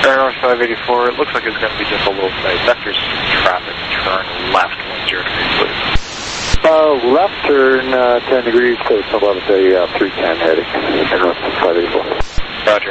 Air North 584, it looks like it's going to be just a little tight. Vector's traffic, turn left 10 degrees, please. Left turn 10 degrees, so it's about 310 heading. Air North 584. Roger.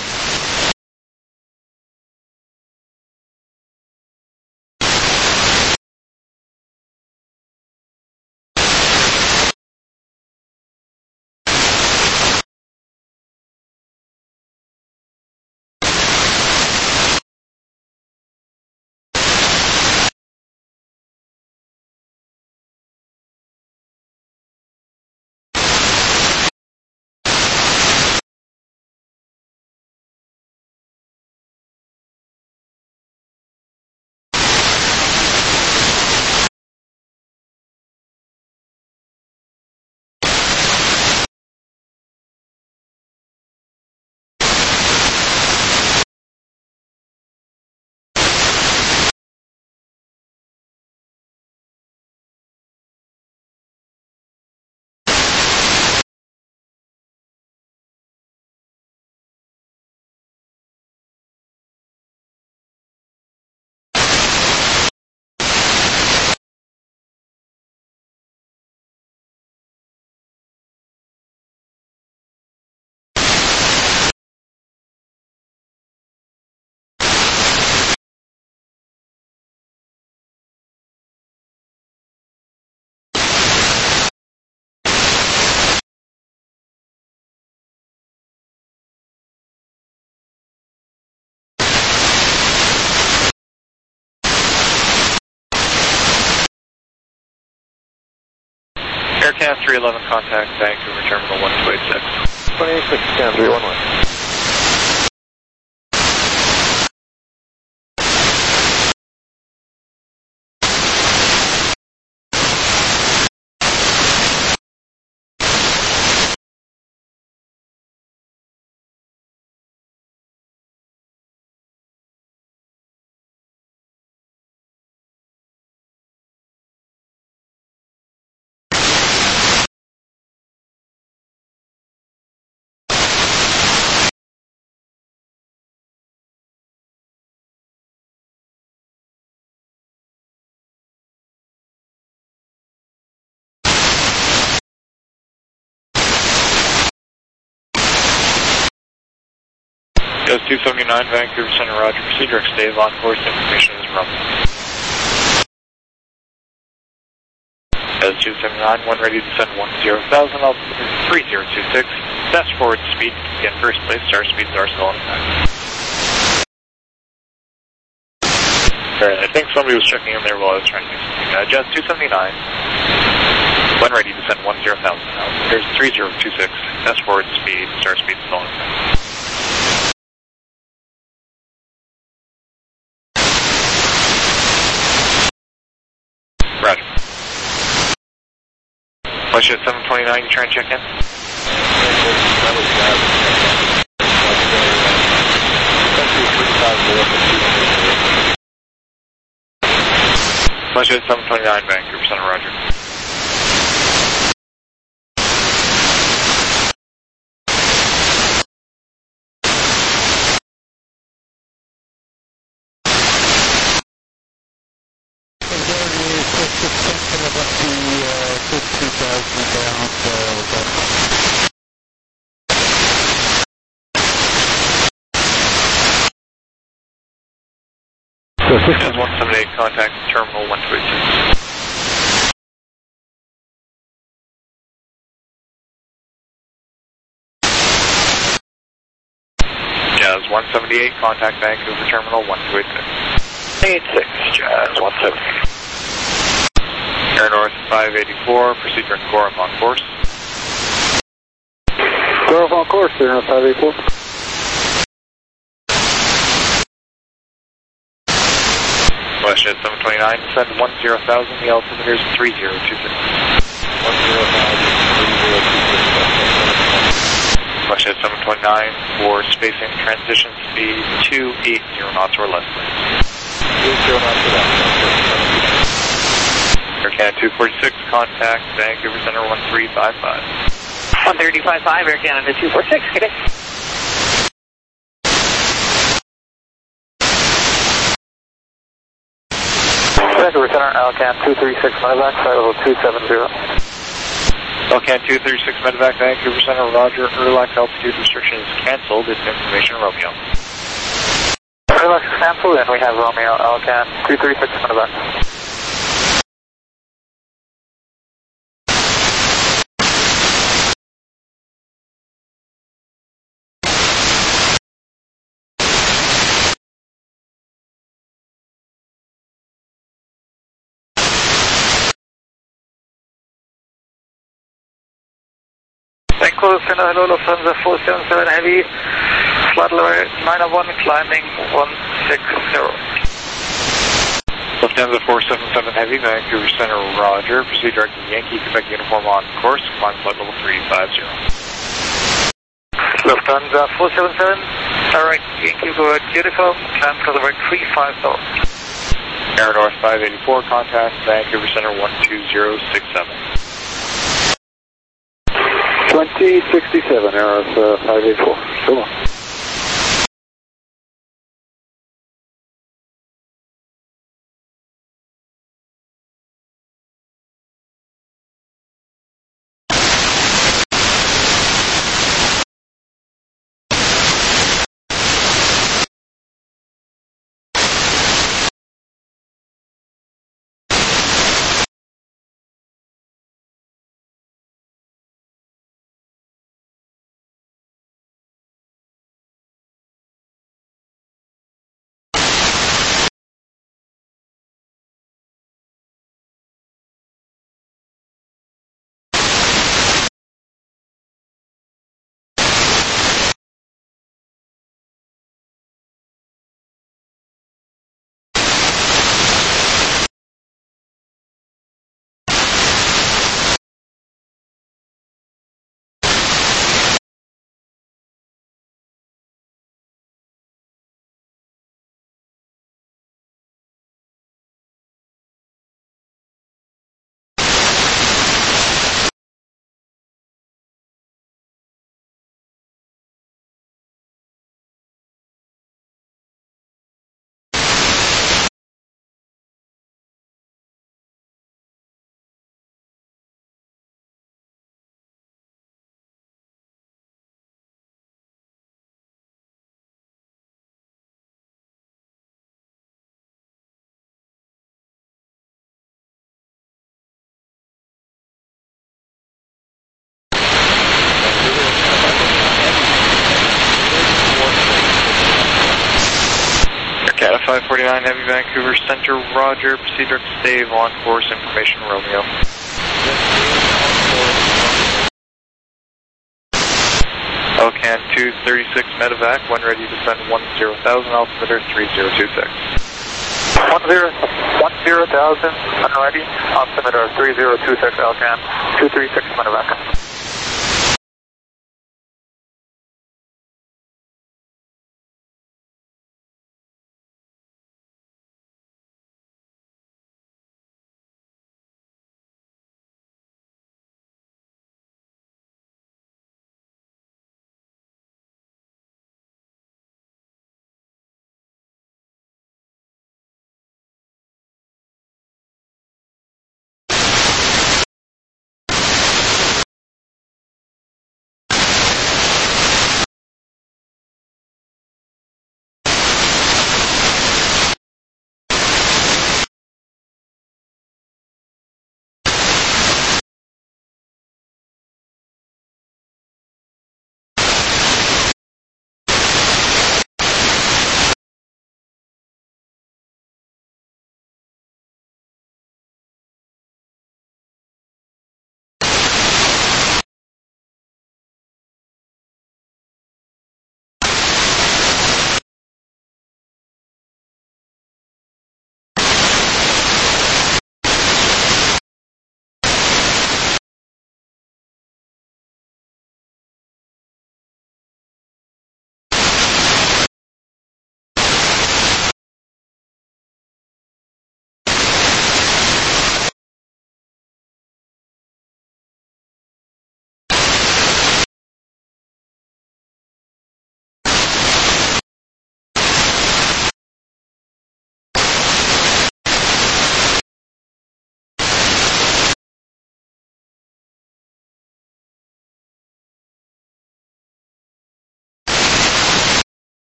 AirCAS 311, contact Vancouver Terminal 1286. 26, scan 311. Goes 279, Vancouver Center, Roger. Procedure stay on course. Information is from. Goes 279, one ready to send 10,000, altimeter 3026. Dash forward speed, again first place, star speeds are still on effect. Alright, I think somebody was checking in there while I was trying to do something. Jazz 279, when ready to send 10,000, altimeter 3026. Dash forward speed, star speeds still on effect. Roger. Flight 729, you try and check in? Flight 729, Vancouver Center, Roger. So 178, contact Terminal 1286. Jazz 178, contact Vancouver Terminal 1286. 86, Jazz 178. Air North 584, procedure and Gorham on course. Gorham on course, Air North 584. West 729, send 10,000, the altimeter is 3026. 10,000, 3026. West 729, for spacing transition speed 280 knots or less, please. 80 knots or less. Air Canada 246, contact Vancouver Center 1355. 1355, Air Canada 246, good day. Vancouver Center, Alcan 236 medevac, flight level 270. Alcan 236 medevac, Vancouver Center, roger. Erlac altitude restriction is canceled. It's information Romeo. Erlac is canceled, and we have Romeo, Alcan 236 medevac. Vancouver Center, hello, Lufthansa 477 Heavy, flight level 901, climbing 160. Lufthansa 477 Heavy, Vancouver Center, roger. Proceed direct to Yankee, Quebec uniform on course. Climb flight level 350. Lufthansa 477, direct Yankee, Quebec uniform, climb flight level 350. Air North 584, contact Vancouver Center 12067. 2067, Air North 584. So long. Cata 549 Heavy, Vancouver Center, roger. Proceed direct to Stave on course. Information Romeo. Alcan 236 medevac, when ready to descend 10,000, altimeter 3026. 10,000, unready, altimeter 3026, Alcan 236 medevac.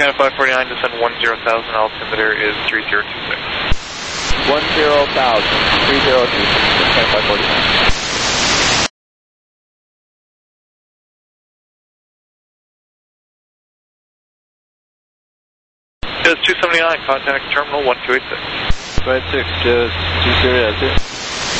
Aircan 549, descend 10,000, altimeter is 3026. 10,000, 3026, Aircan 549. Jazz 279, contact terminal 1286. 286, Jazz 279.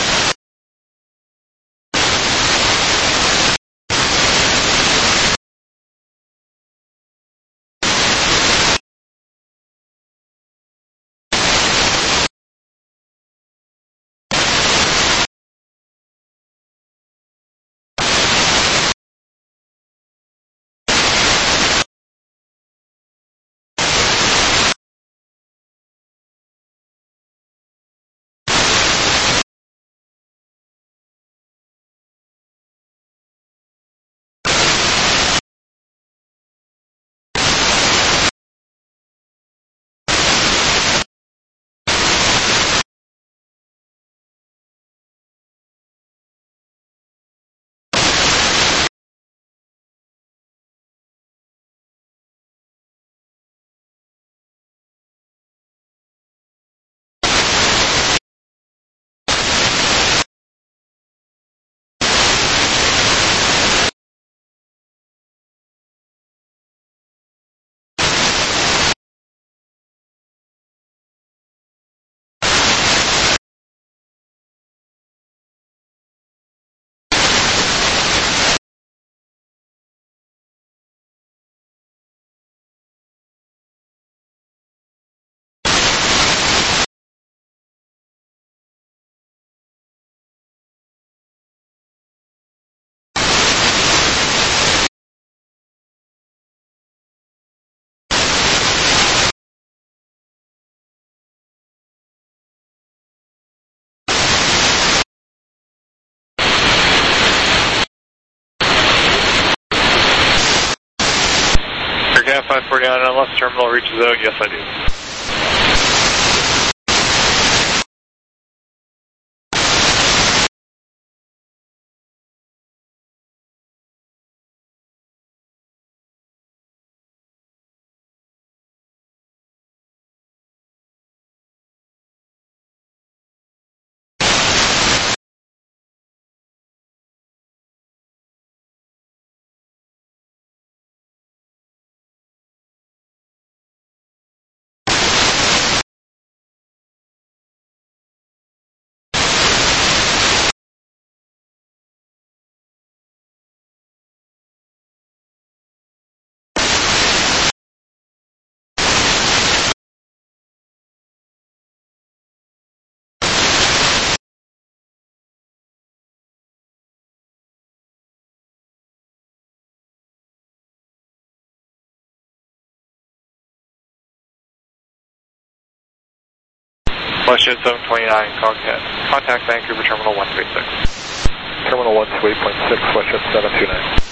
Aircan 549, unless terminal reaches out, yes I do. WestJet 729, contact Vancouver Terminal 136. Terminal 128.6, WestJet 729.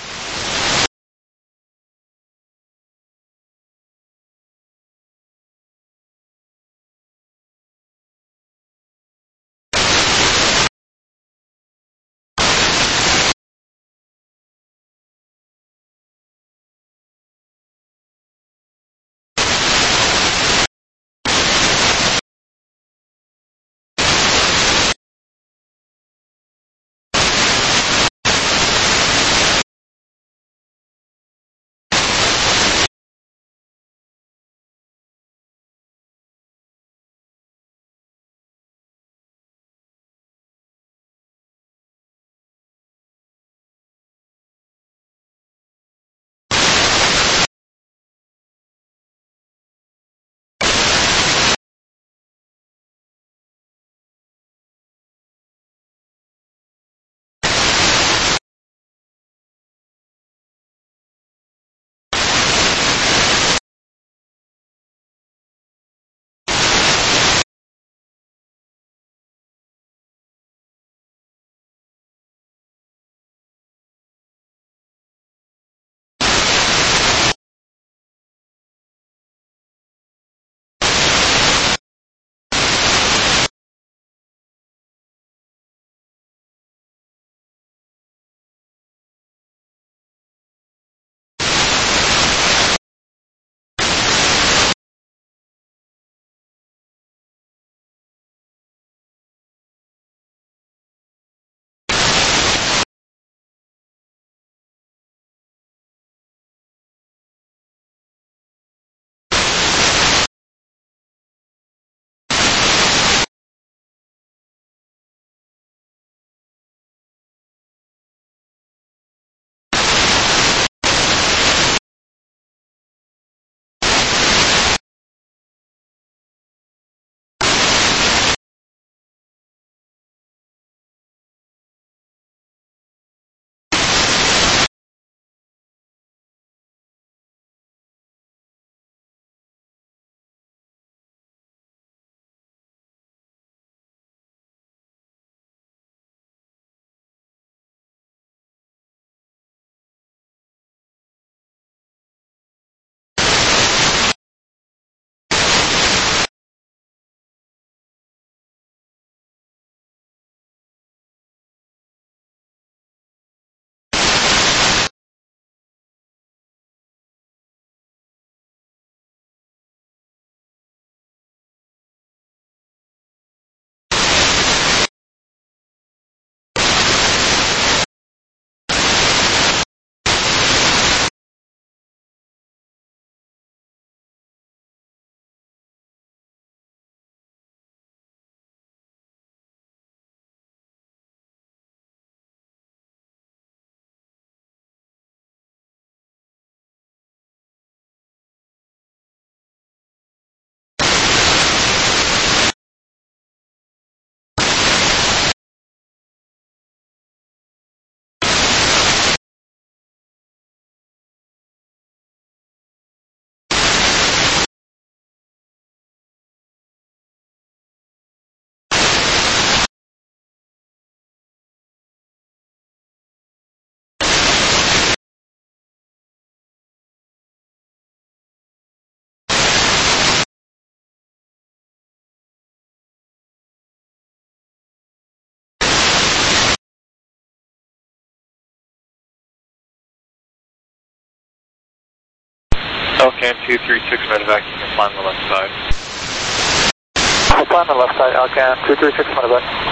Alcan 236 medevac, you can climb the left side. I'll climb the left side, Alcan 236 medevac.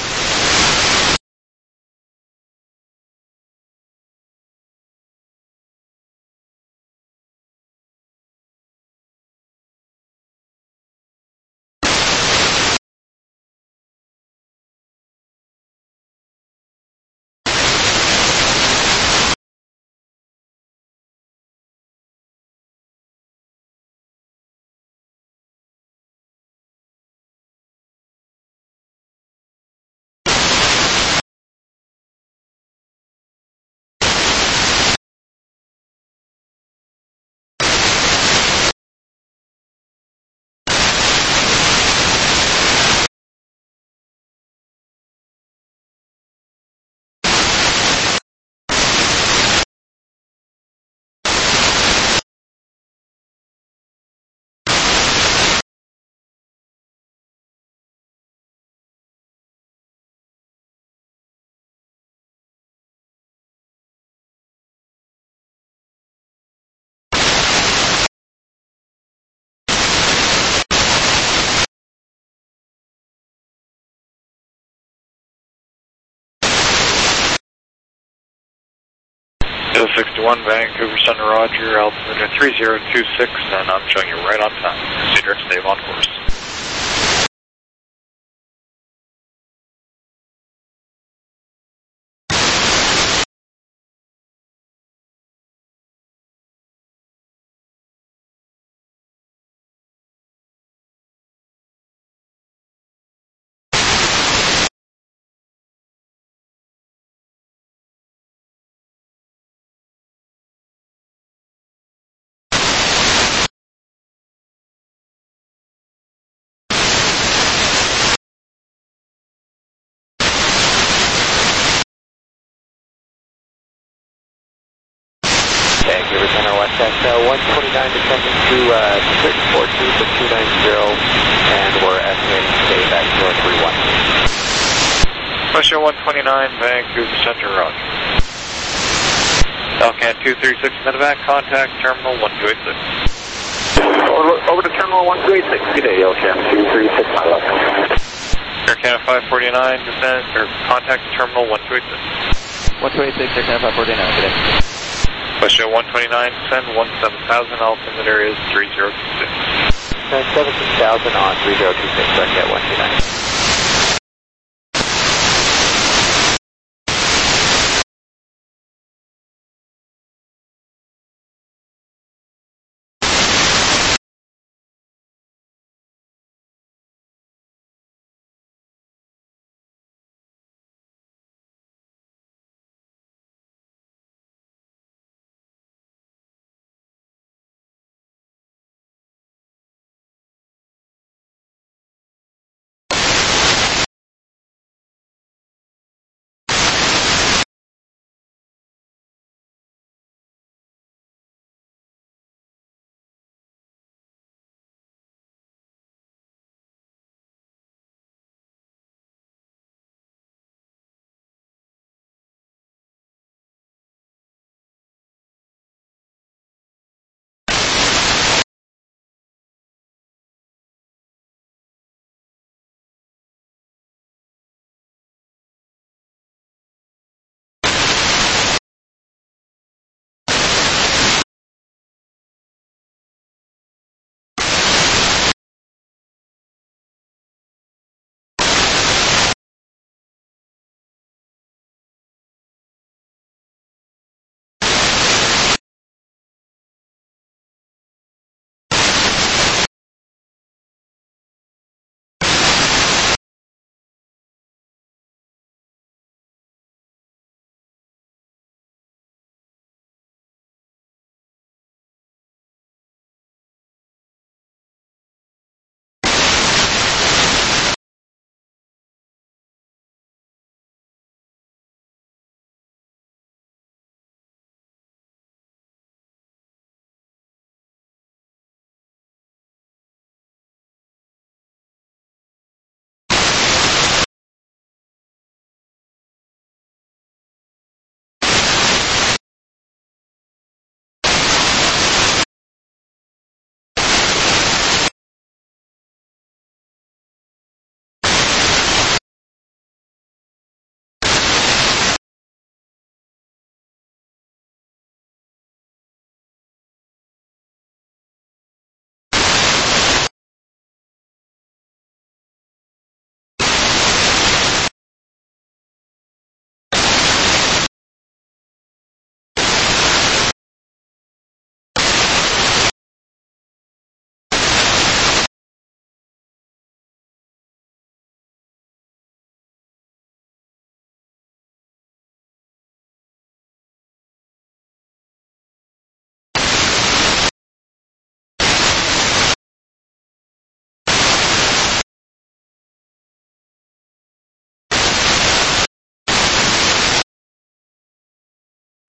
Hill 61, Vancouver Center, Roger, altimeter 3026, and I'm showing you right on time. Cedric, stay on course. Vancouver Center, West X 129 descending to 642 for 290, and we're estimating to stay back to 31. Question 129, Vancouver Center, Roger. Alcan 236 medevac, contact terminal 1286. Over to terminal 1286. Good day, Alcan 236 medevac. Air Canada 549, descend, or contact terminal 1286. 1286, Air Canada 549, good day. Question 129, send 17,000, altimeter is 3026. Send 17,000 on 3026, Red 129.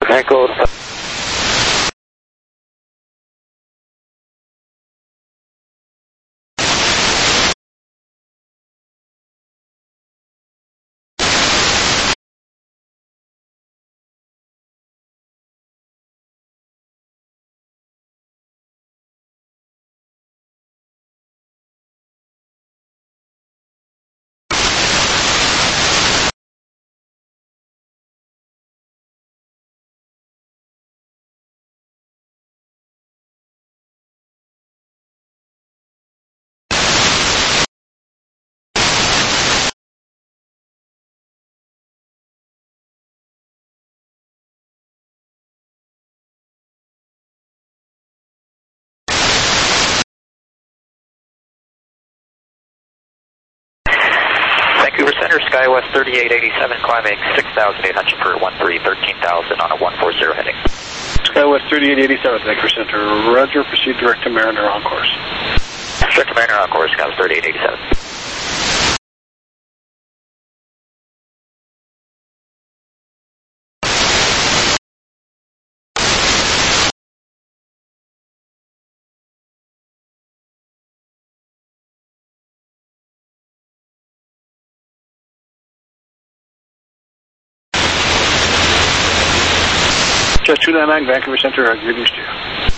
Echo. Vancouver Center, SkyWest 3887, climbing 6,800 for 13,000 on a 140 heading. SkyWest 3887, Vancouver Center, roger, proceed direct to Mariner on course. Direct to Mariner on course, SkyWest 3887. Just 299, Vancouver Center, greetings to you.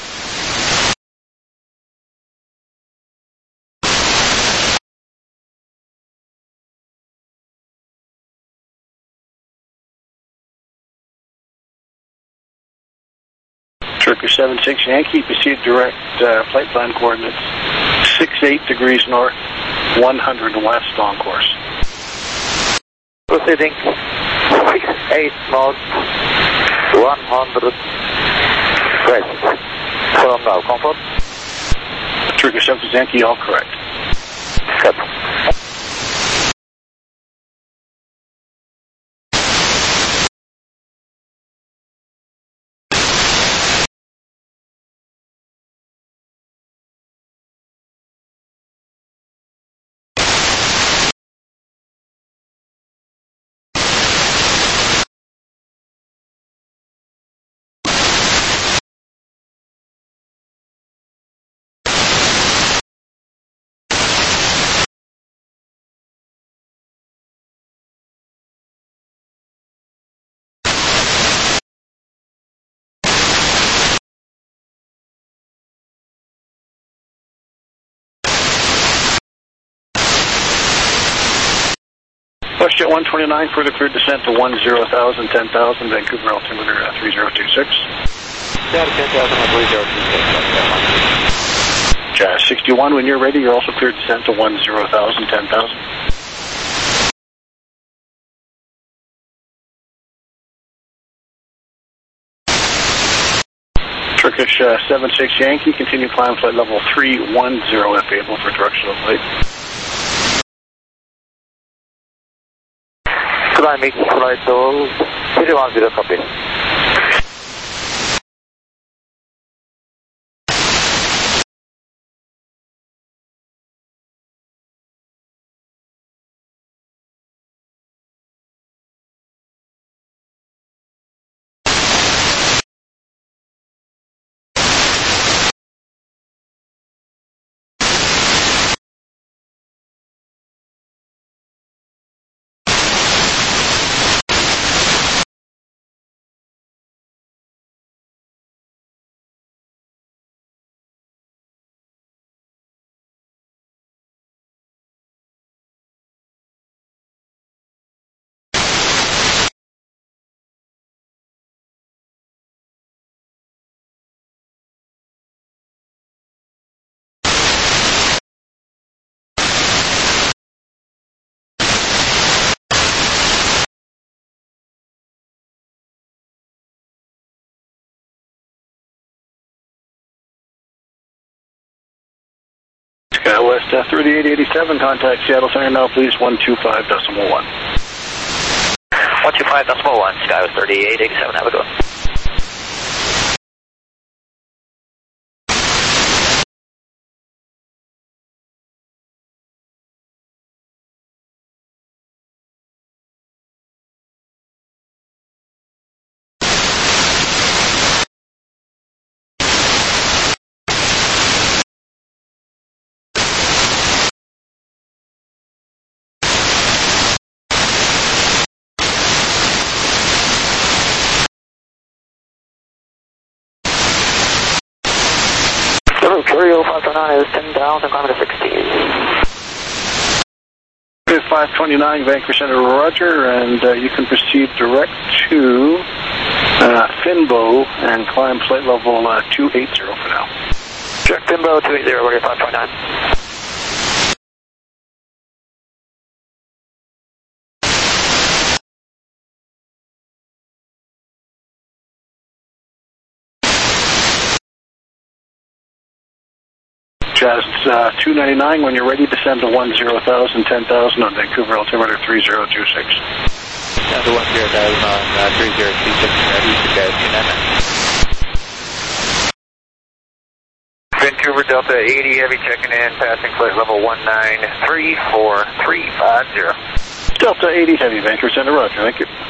Turkish 76 Yankee, proceed direct, flight plan coordinates 68 degrees north, 100 west on course. Proceeding 68 north, 100 west. From now, comfort. Turkish 76 Yankee, all correct. Good. WestJet 129, further cleared descent to 10,000, 10,000, Vancouver altimeter 3026. There, 10,000 on 3026. Jazz 61, when you're ready, you're also cleared descent to 10,000, 10,000. Turkish 76 Yankee, continue climb flight level 310 if able for directional flight. Climbing flight level 310, copy. SkyWest 3887, contact Seattle Center now, please, 125.1. 125.1, SkyWest 3887, have a go. 529 is 10,000, climb to 60. 529 Vancouver Center, roger, and you can proceed direct to Finbo and climb flight level 280 for now. Direct Finbo 280, roger 529. Jazz 299, when you're ready, descend to 10,000, 10,000 on Vancouver altimeter 3026. Down to 10,000 on 3026, ready to go, 299. Vancouver Delta 80 Heavy checking in, passing flight level 1934350. Delta 80 Heavy, Vancouver Center, roger, thank you.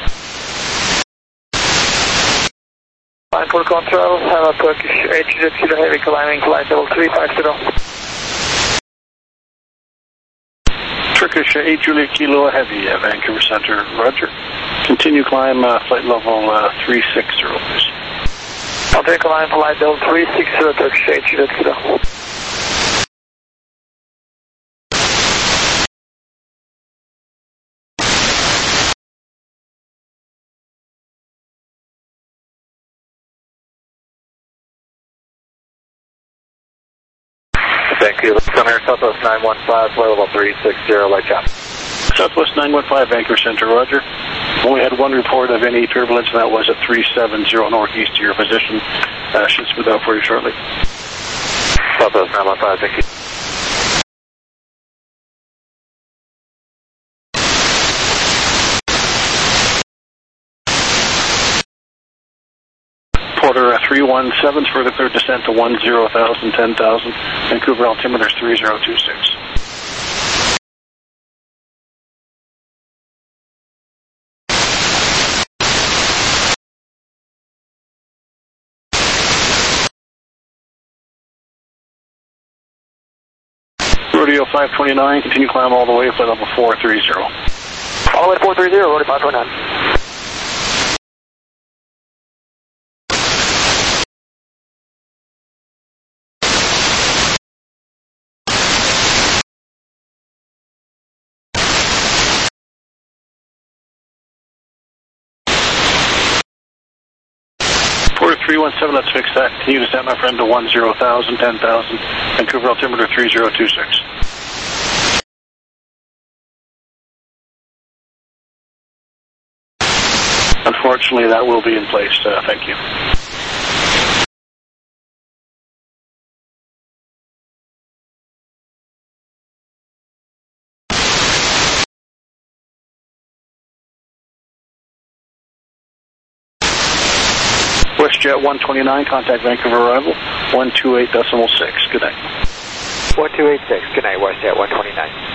Line for control, have a Turkish HZ Kilo Heavy climbing flight level 350. Turkish 8 Juliet Kilo Heavy, Vancouver Center, roger. Continue climb flight level 360, please. I'll take a line flight level 360, Turkish 8 Juliet Kilo. Vancouver, come here, Southwest 915, flight level 360, light chop. Southwest 915, Vancouver Center, roger. Only had one report of any turbulence, and that was at 370 northeast to your position. Should smooth out for you shortly. Southwest 915, thank you. Porter 317, further clear descent to 10,000, 10,000. Vancouver altimeter 3026. Rodeo 529, continue climb all the way, flight level 430. All the way to 430, Rodeo 529. Porter 317, let's fix that. Continue descent, my friend, to 10,000, 10,000. Vancouver altimeter 3026. Unfortunately, that will be in place. Thank you. WestJet 129, contact Vancouver arrival, 128.6. Good night. 1286, good night, WestJet 129.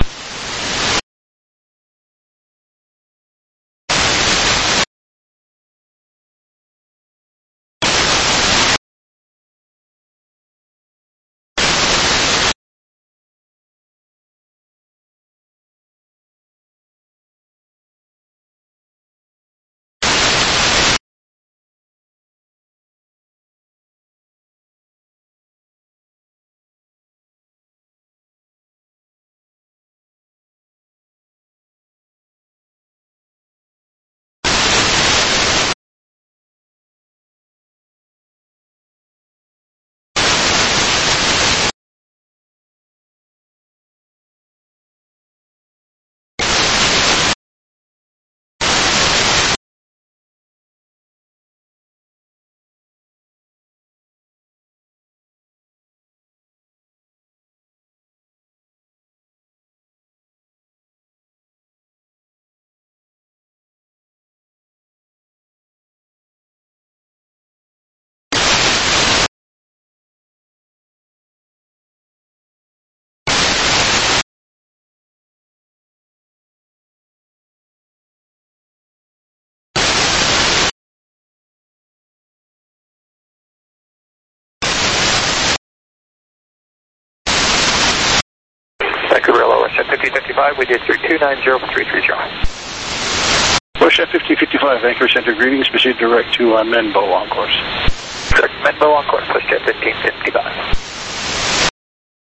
Vancouver LO, WestJet 5055, we did 3290 for 330. WestJet 5055, Vancouver Center, greetings. Proceed direct to Menbo on course. Direct Menbo on course, WestJet 1555.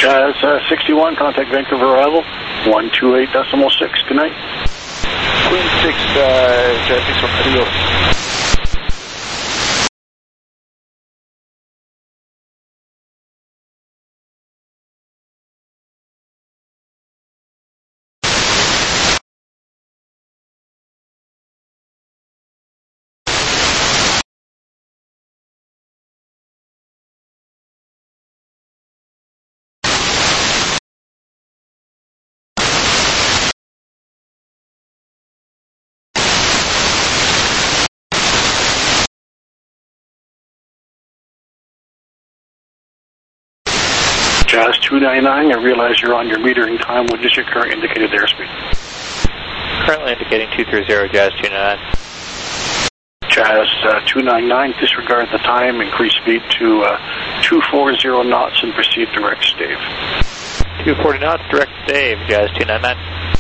Jazz 61, contact Vancouver arrival, 128.6. Good night. Queen 6, Jazz 61, adios. Jazz 299, I realize you're on your metering time. What is your current indicated airspeed? Currently indicating 230, Jazz 299. Jazz 299, disregard the time, increase speed to 240 knots and proceed direct stave. 240 knots, direct stave, Jazz 299.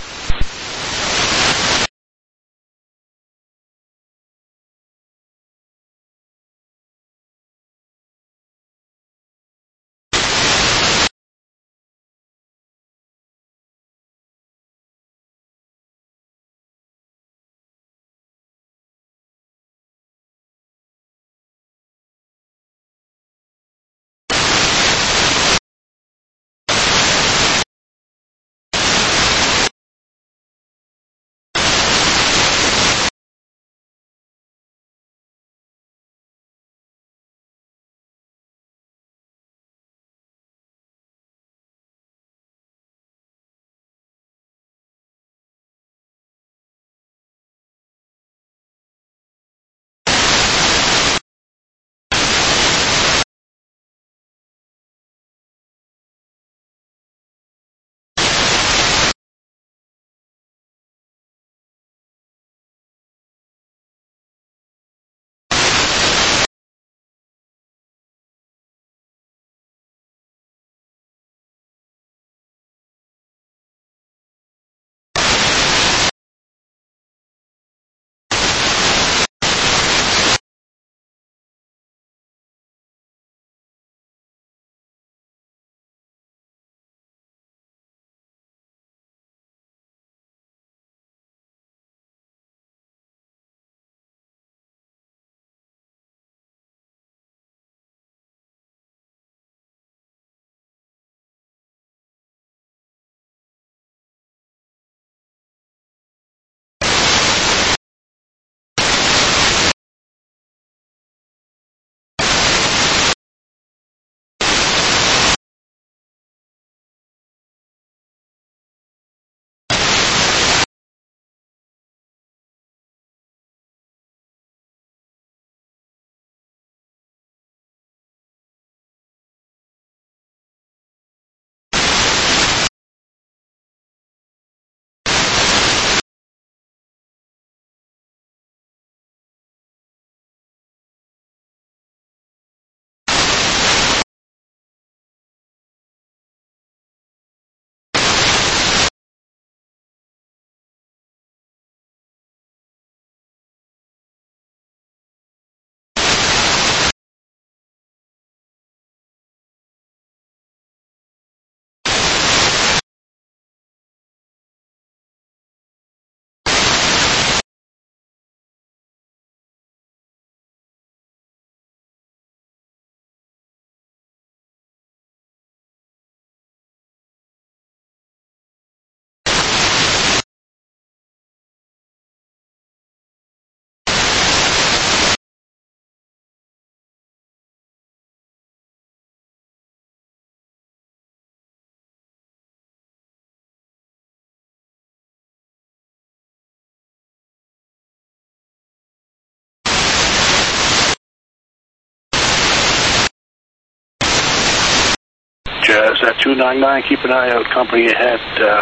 Jazz at 299, keep an eye out. Company ahead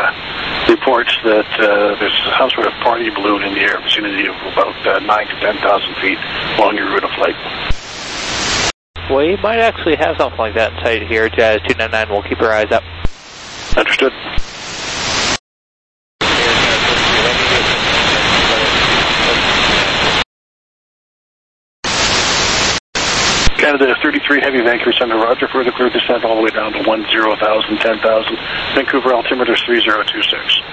reports that there's some sort of party balloon in the air vicinity of about 9 to 10,000 feet along your route of flight. We might actually have something like that in sight here, Jazz 299. We'll keep our eyes up. Understood. Canada 33 Heavy, Vancouver Center, Roger. Further clear descent all the way down to 10,000, 10,000. Vancouver altimeter 3026.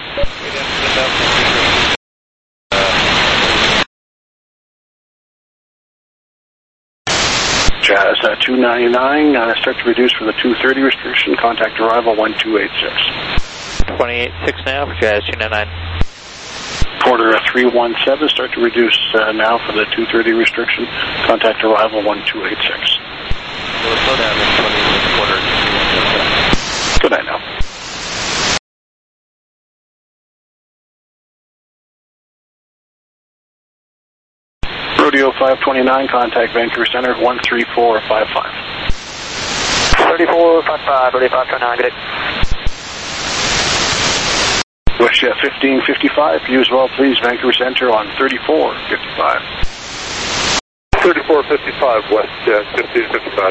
Jazz 299, start to reduce for the 230 restriction. Contact arrival 1286. 28.6 now for Jazz 299. Porter 317, start to reduce now for the 230 restriction. Contact arrival 1286. Slow down in 26 quarter. Good night now. Rodeo 529, contact Vancouver Center 13455. 3455, Rodeo 529, good day. WestJet 1555, for you as well, please. Vancouver Center on 3455. 3455, WestJet 1555.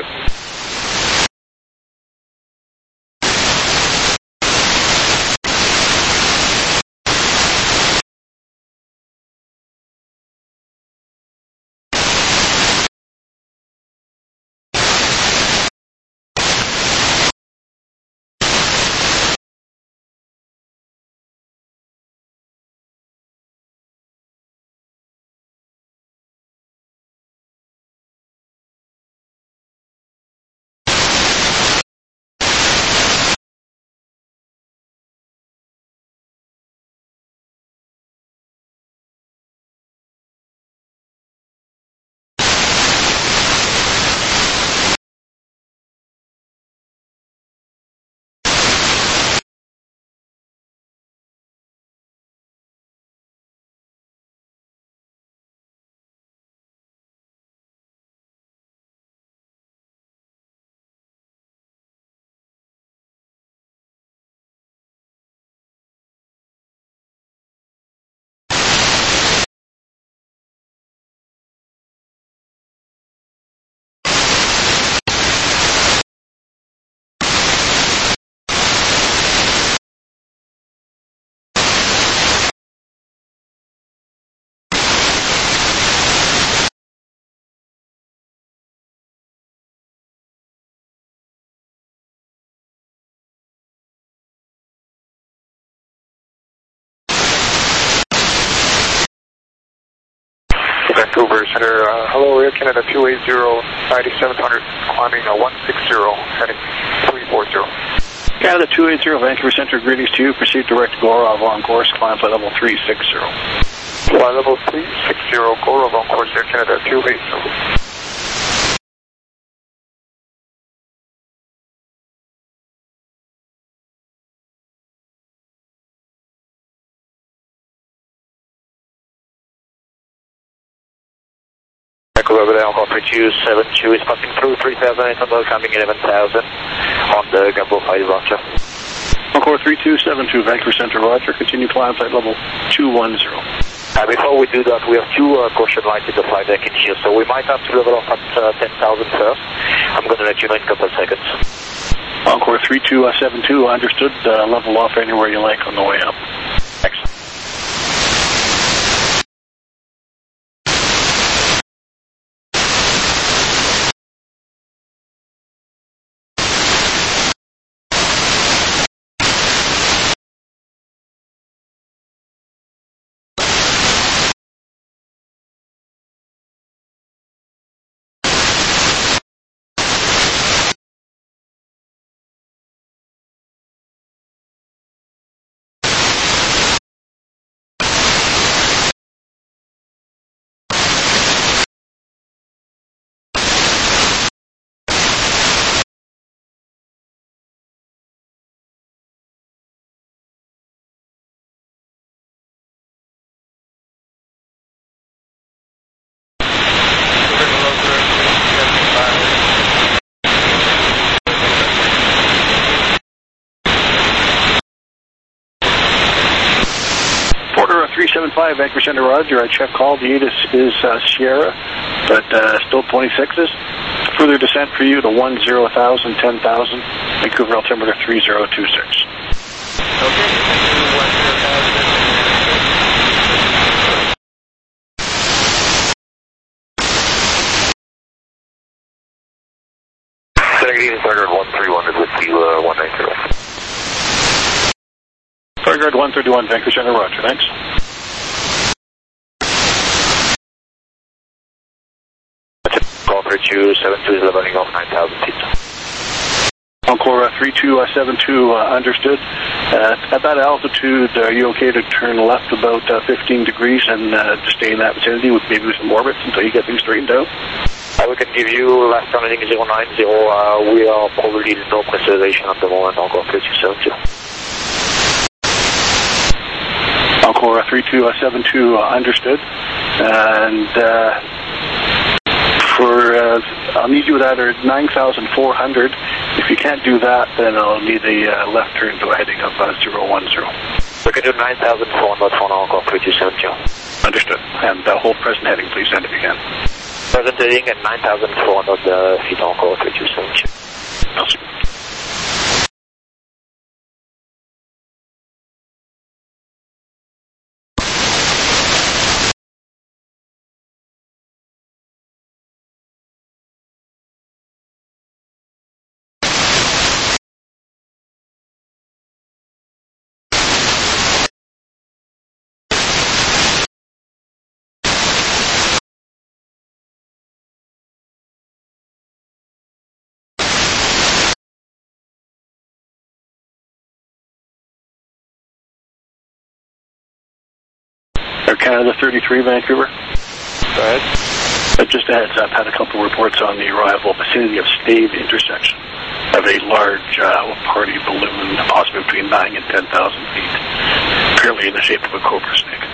Vancouver Center, hello, Air Canada 280, 9700, climbing 160, heading 340. Canada 280, Vancouver Center, greetings to you. Proceed direct to Gorov on course, climb flight level 360. Flight level 360, Gorov on course, Air Canada 280. Over there, Encore 3272 is passing through 3,800, coming 11,000 on the Gumbo 5, Roger. Encore 3272, Vancouver Center, Roger. Continue climb flight level 210. Before we do that, we have two caution lights in the flight deck in here, so we might have to level off at 10,000 first. I'm going to let you know in a couple of seconds. Encore 3272, understood. Level off anywhere you like on the way up. Excellent. Porter 375, Vancouver Center, Roger. I check call. The 8 is Sierra, but still 26s. Further descent for you to 10,000, 10,000. Vancouver altimeter 3026. Okay. Negative, Starguard 1300 with you, 190. Starguard 131, Vancouver Center, roger, thanks. Call 3272 is leveling off 9,000 feet. Encore 3272, understood. At that altitude, are you okay to turn left about 15 degrees and to stay in that vicinity with maybe some orbits until you get things straightened out? We can give you last time heading 090. We are probably in no pressurization at the moment, Encore 3272. Encore 3272, understood. And I'll need you at either 9,400. If you can't do that, then I'll need a left turn to a heading of 010. We can do 9,400 for now, Encore 3272. Understood. And hold present heading, please, and if you can. Present heading at 9,400 feet, Encore 3272. Merci. Air Canada 33, Vancouver. Go ahead. Just a heads up, had a couple reports on the arrival vicinity of Stave intersection of a large party balloon, possibly between 9 and 10,000 feet, apparently in the shape of a cobra snake.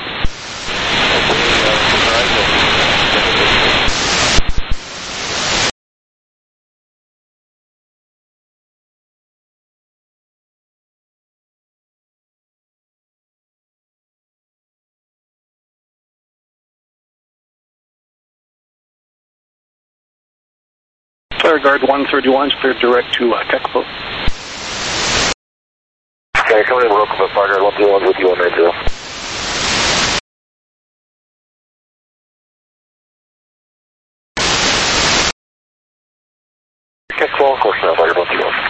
Starguard 131 is cleared direct to Tekpo. Okay, coming in local for Starguard 131 with you 190. Tekpo, of course, now, Starguard 131.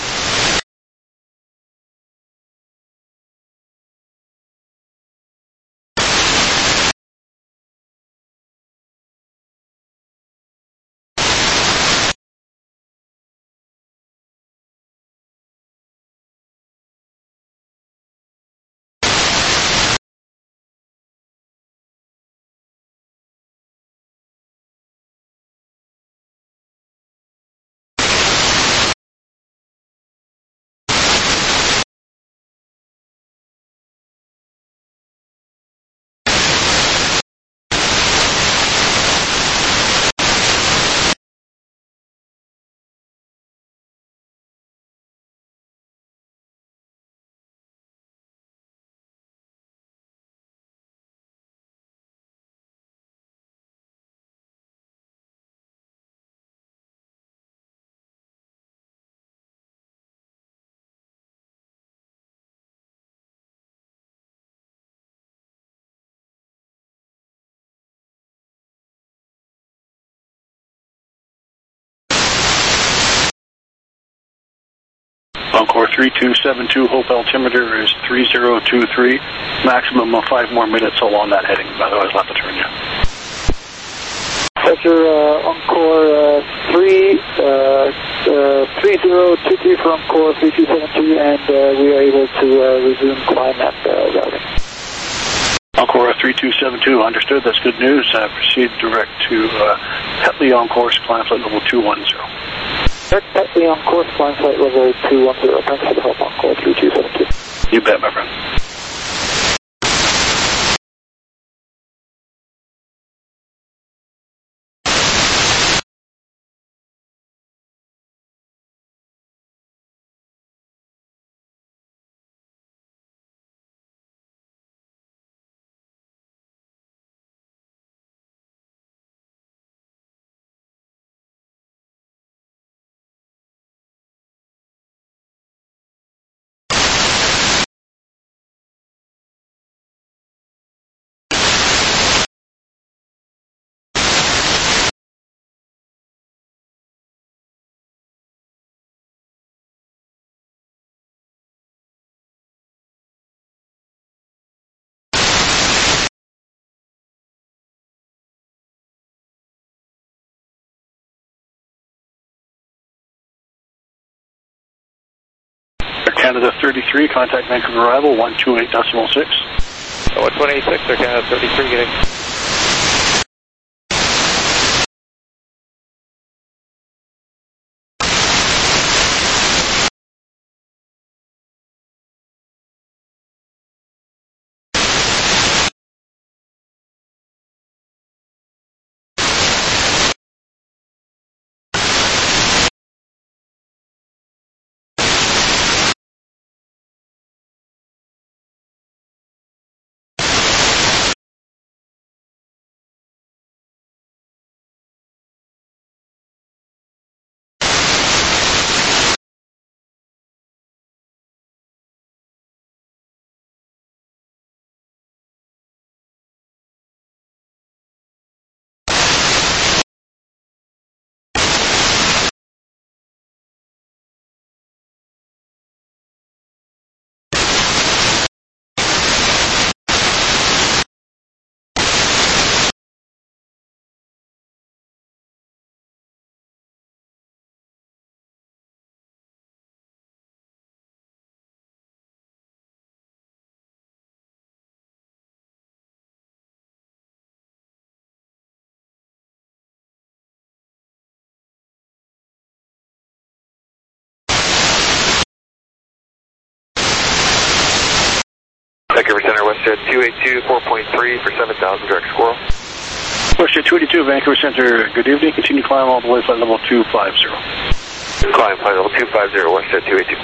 Encore 3272, hope altimeter is 3023. Maximum of 5 more minutes along that heading, otherwise I'll have to turn you. Sector Encore 3023 for Encore 3272, and we are able to resume climb at routing. Encore 3272, understood, that's good news. Proceed direct to Tetley on course, climb flight level 210. Tetley on course, climb flight level 210. Thanks for the help, Encore 3272. You bet, my friend. Canada 33, contact Vancouver arrival 128.6. 128.6, Air Canada 33, getting. Vancouver Center, WestJet 282, 4.3 for 7,000, direct Squirrel. WestJet 282, Vancouver Center, good evening. Continue climb all the way flight level 250. Climb flight level 250, WestJet 282.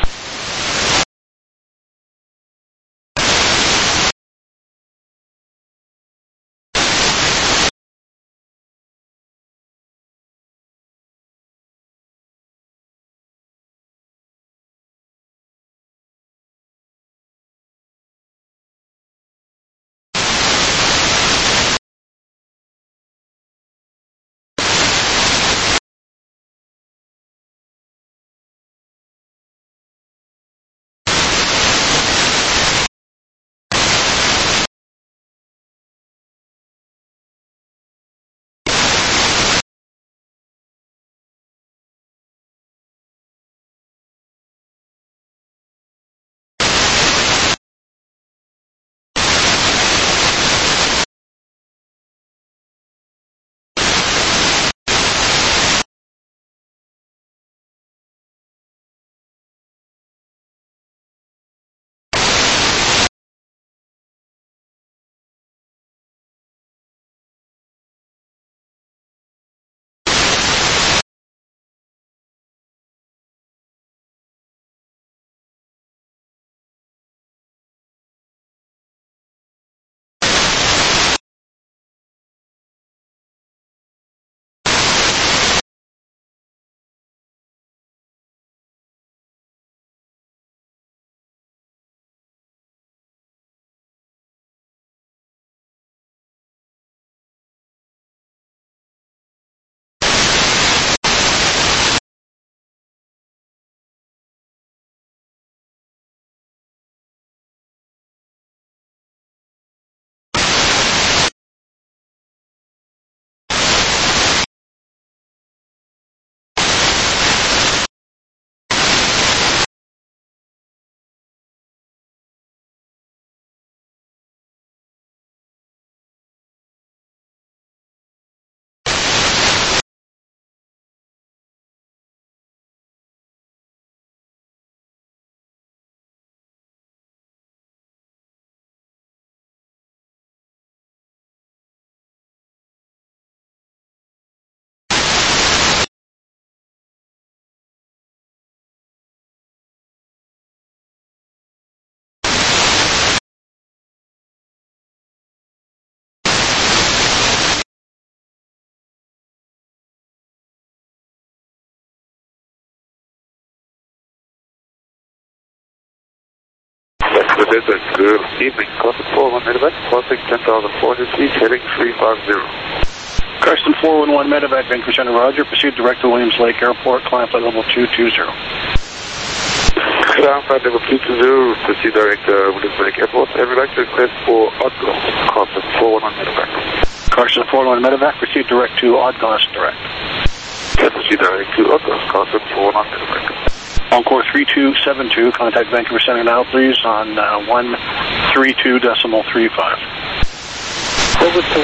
Good evening, Carson 411 Medevac, crossing 10,400 feet, heading 350. Carson 411 Medevac, Vancouver Center, roger. Proceed direct to Williams Lake Airport, climb flight level 220. Climb flight level 220, proceed direct to Williams Lake Airport, and we'd like to request for Oddgloss, Carson 411 Medevac. Carson 411 Medevac, proceed direct to Oddgloss direct. Proceed direct to Oddgloss, Carson 411 Medevac. Encore 3272, contact Vancouver Center now, please, on 132.35. Over to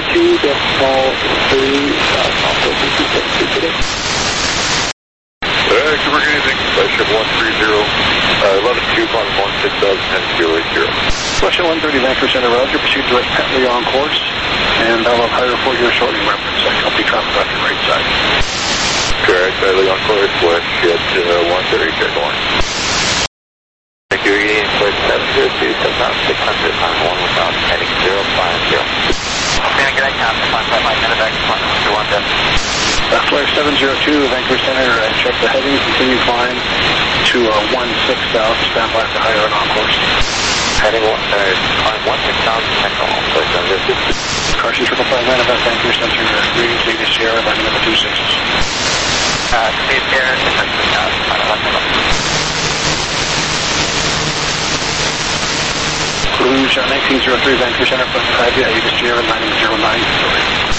132.35. Vancouver anything, Ship 130, 11-2, calling 16,010, 080. Question 130, Vancouver Center, Roger. Proceed direct Petley on course, and I'll have higher for your shortening reference. Company traffic off your right side. Correct, Petley on course, West Ship 130, check one. Thank you, Union Flight 702, 7,600, on 1 without heading 050. Okay, good night, Captain. 155 Medevac, 121. Flare 702, Vancouver Center, check the heading, continue climb to 16,000, stand by for higher and on course. Heading climb 16,000, technical, place on this. Carson 555 Medevac, Vancouver Center, reading Zeta Sierra, landing number 26. Speed here, Rouge 1903, Vancouver Center, front 5, Zeta Sierra, landing 09.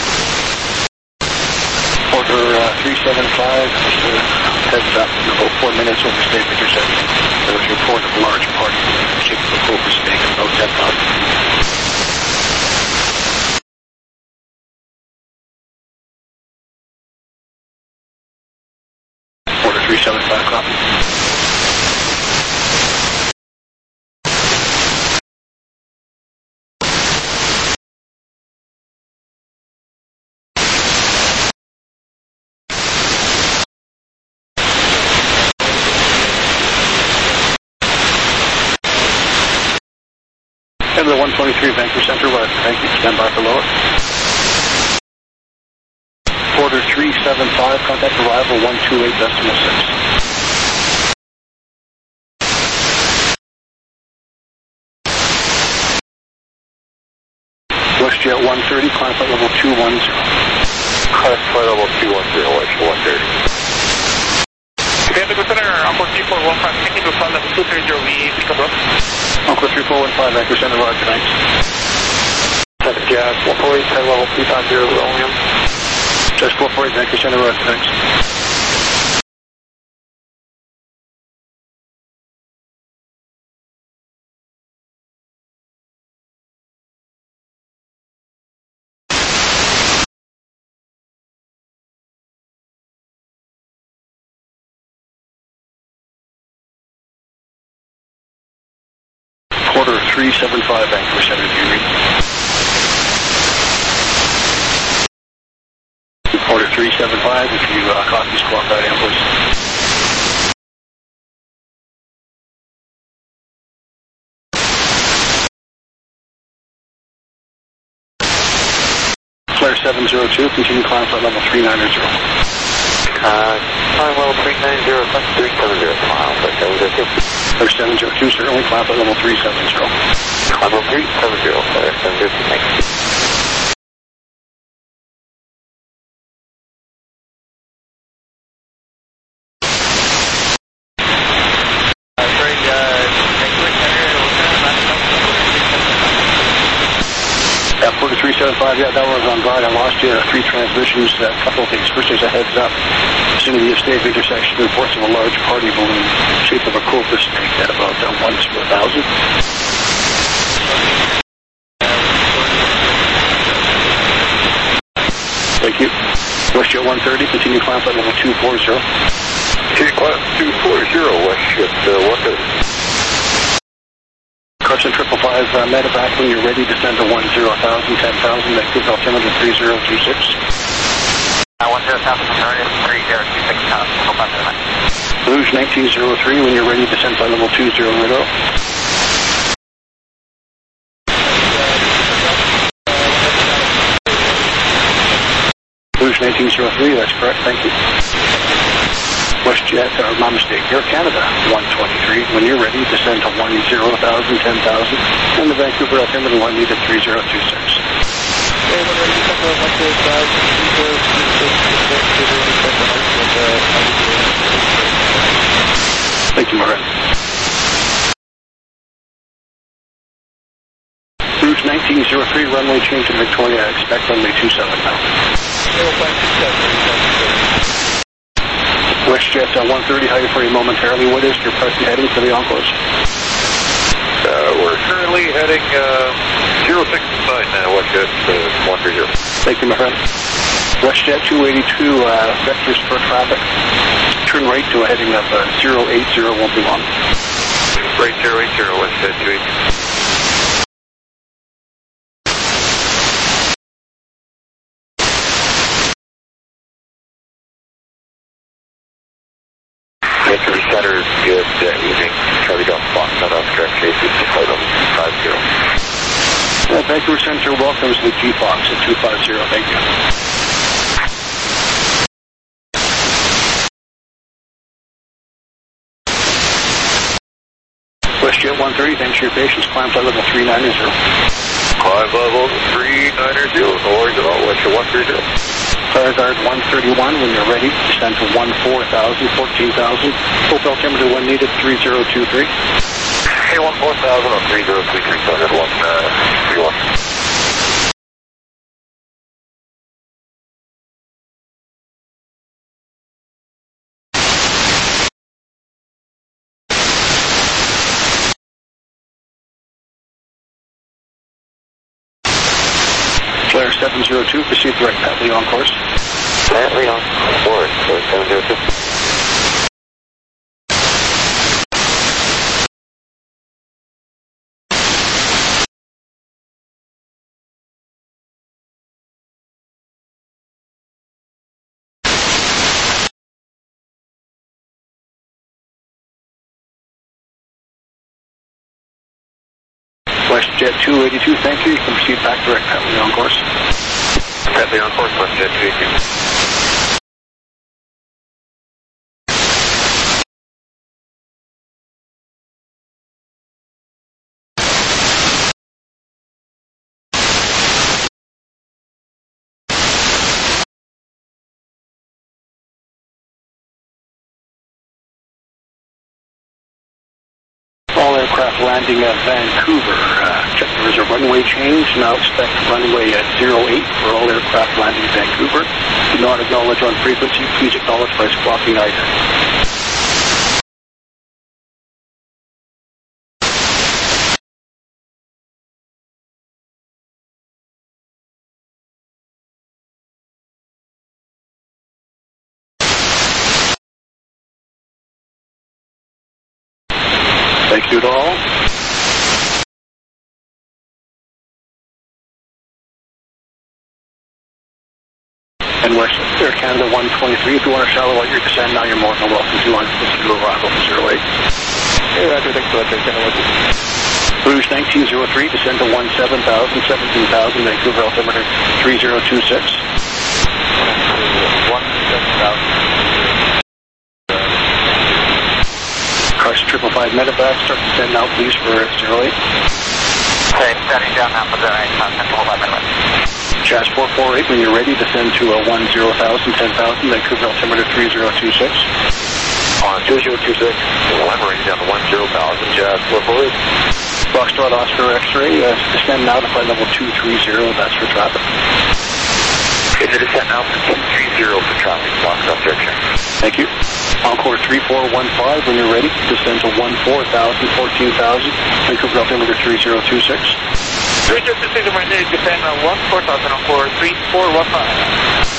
Order 375, heads up in about 4 minutes over state Victor 7. There was a report of a large party shape of a focus snake at about 10,000. Order 375, copy. End of the 123, Vancouver Center, West. Thank you. Stand by for lower. Order 375, contact arrival 128.6. WestJet 130, climb flight level 210. Climb flight level 210, WestJet 130. Vancouver Center, Encore 3415, technical flight level 230, we pick up. Encore 3415, Vancouver Center, Roger, thanks. 7 Jazz, 148, head level 350, William. Jazz 448, Vancouver Center, Roger, thanks. Order 375, Vancouver Center, do you read? Order 375, if you copy, squawk that in, please. Flare 702, continue climb flight level 390. Climb level 390, plus 370 miles, but that was it. Flare 702, certainly climb flight level 370. Climb level 370, Flare 702, thanks. Order 375, yeah, that was on guard. I lost you 3 transmissions. A couple of things. First, there's a heads up. Vicinity of state intersection, reports of a large party balloon shape of a copus snake at about 1 to 1,000. Thank you. WestJet 130, continue climb flight level 240. Continue climb 240, WestJet 130. Carson 555, medevac when you're ready, descend to 10,000, 10,000, Vancouver altimeter 3026. 10,000, 3026, Rouge 1903, when you're ready, descend flight level 200. Rouge 1903, that's correct, thank you. WestJet, my mistake, Air Canada 123, when you're ready, descend to 10,000, 10,000, and the Vancouver altimeter 1 meter 3026. Thank you, Moran. Rouge 1903, runway change to Victoria, expect runway 27 now. WestJet WestJet 130, how are you for you momentarily? What is your present heading for the on-course? We're currently heading 06 inside now, WestJet 130. Thank you, my friend. WestJet 282, vectors for traffic. Turn right to a heading of 080, won't be long. Right 080, WestJet 282. Victory Center, good evening. Charlie Golf Fox, not off direct chase, flight level 250. Vancouver Center welcomes the G-Fox at 250, thank you. WestJet 130, thanks for your patience. Climb flight level 390. Climb level 390, no worries at all, WestJet 130. Fire guard 131, when you're ready, descend to 14,000, 14,000. Hope altimeter when needed, 3023. Hey, 14,000 on 3023, so I got 131. Flare 702, proceed direct Pat Lee on course. Pat Lee on course, so 702. WestJet 282, thank you. You can proceed back direct Pat Lee on course. Pat Lee on course, WestJet 282. All aircraft landing at Vancouver. Check there is a runway change. Now expect runway at 08 for all aircraft landing at Vancouver. Do not acknowledge on frequency. Please acknowledge by squawking either. Thank you to all. And West Air Canada 123, if you want to shallow out your descent now, you're more than welcome to on to arrival for 08. Hey, Roger, thanks for that, Air Canada 123. Rouge 1903, descend to 17,000, 17,000, Vancouver altimeter 3026. 17,000. Cars 555 medevac, start to descend now, please, for 08. Okay, setting down now for the 5 medevac. Jazz 448, when you're ready, descend to 10,000, 10,000, Vancouver altimeter 3026. On 2026, I'm rating down to 10,000, Jazz 448. Foxtrot Oscar X-ray, descend now to flight level 230, that's for traffic. Is it descent now for 230 for traffic, Foxtrot X-ray? Thank you. Encore 3415, when you're ready, descend to 14,000, 14,000, Vancouver altimeter 3026. 3026, I'm ready to descend on 14,000 on 3415.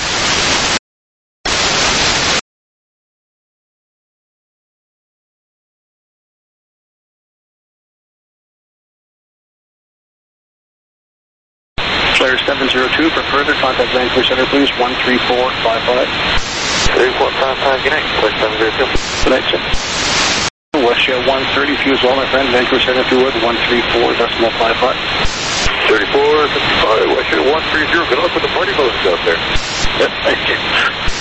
Flare 702, for further contact Vancouver Center, please, 13455. 3455, good night, Flare 702. Good night, sir. WestJet 130, fuse well, my friend, Vancouver Center, if you would, 134.55. 3455, WestJet 130, good luck with the party modes out there. Yep, thank you.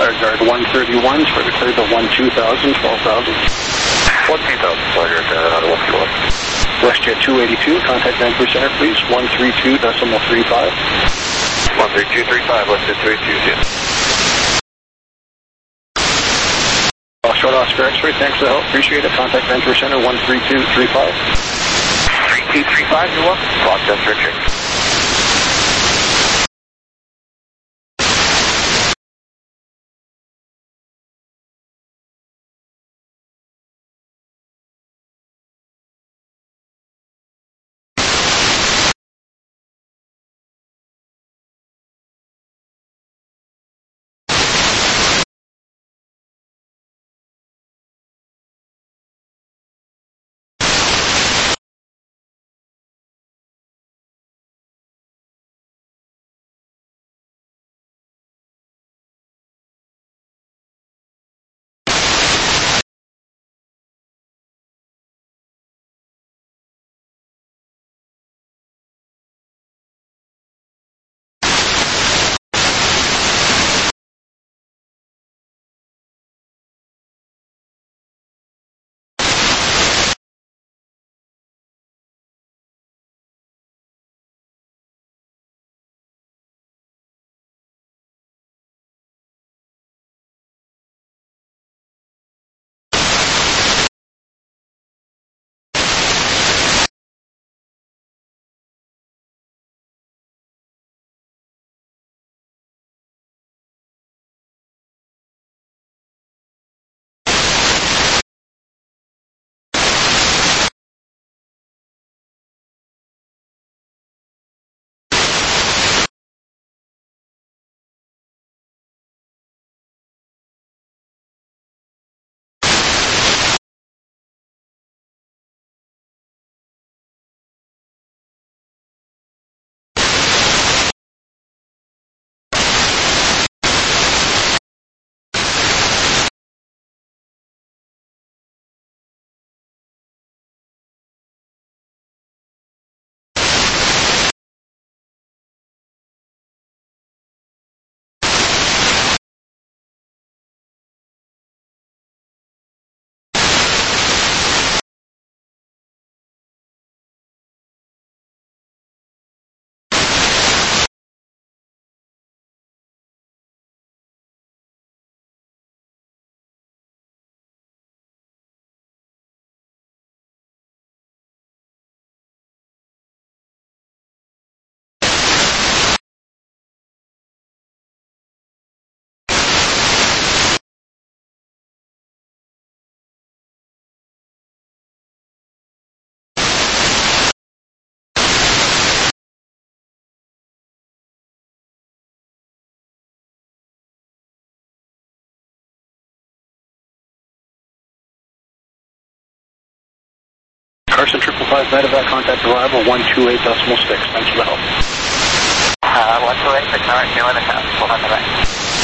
Guard 131s for the clear to 12,000, 12,000. 1,000, Tiger, 121. WestJet 282, contact Vancouver Center, please, 132.35. 13235, WestJet 282, yes. Short Oscar X-ray, thanks for the help, appreciate it. Contact Vancouver Center, 13235. 3235, you're welcome. Rochester, Richard. Carson 555, medevac, contact arrival, 128.6. Thanks for the help. 128, alright, 2.5, we'll have the back.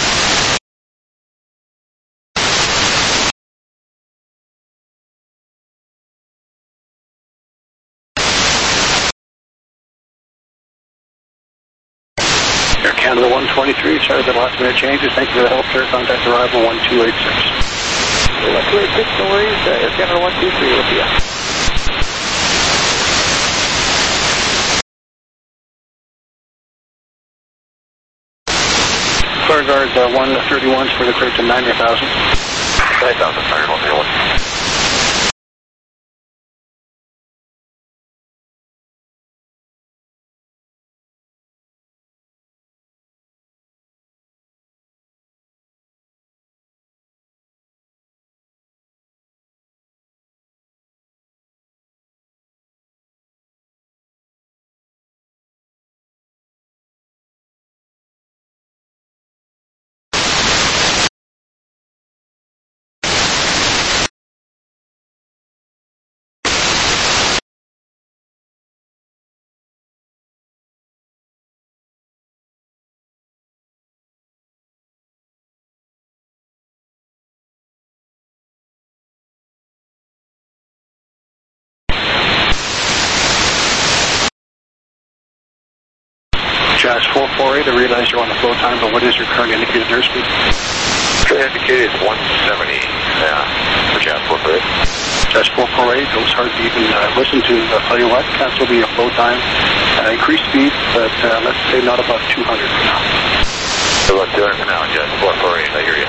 Air Canada 123, sorry for the last minute changes. Thank you for the help, sir. Contact arrival 1286. 1286, no worries. Air Canada 123 with you. Fire Guard 131s for the clear to 9,000. 9,000, Fire Guard 131. Jazz 448, I realize you're on the flow time, but what is your current indicated airspeed? Current indicated is 170 for Jazz 448. Jazz 448, it was hard to even listen to. I'll tell you what, cancel the flow time, increase speed, but let's say not above 200 for now. So about 200 for now, Jazz 448, I hear you.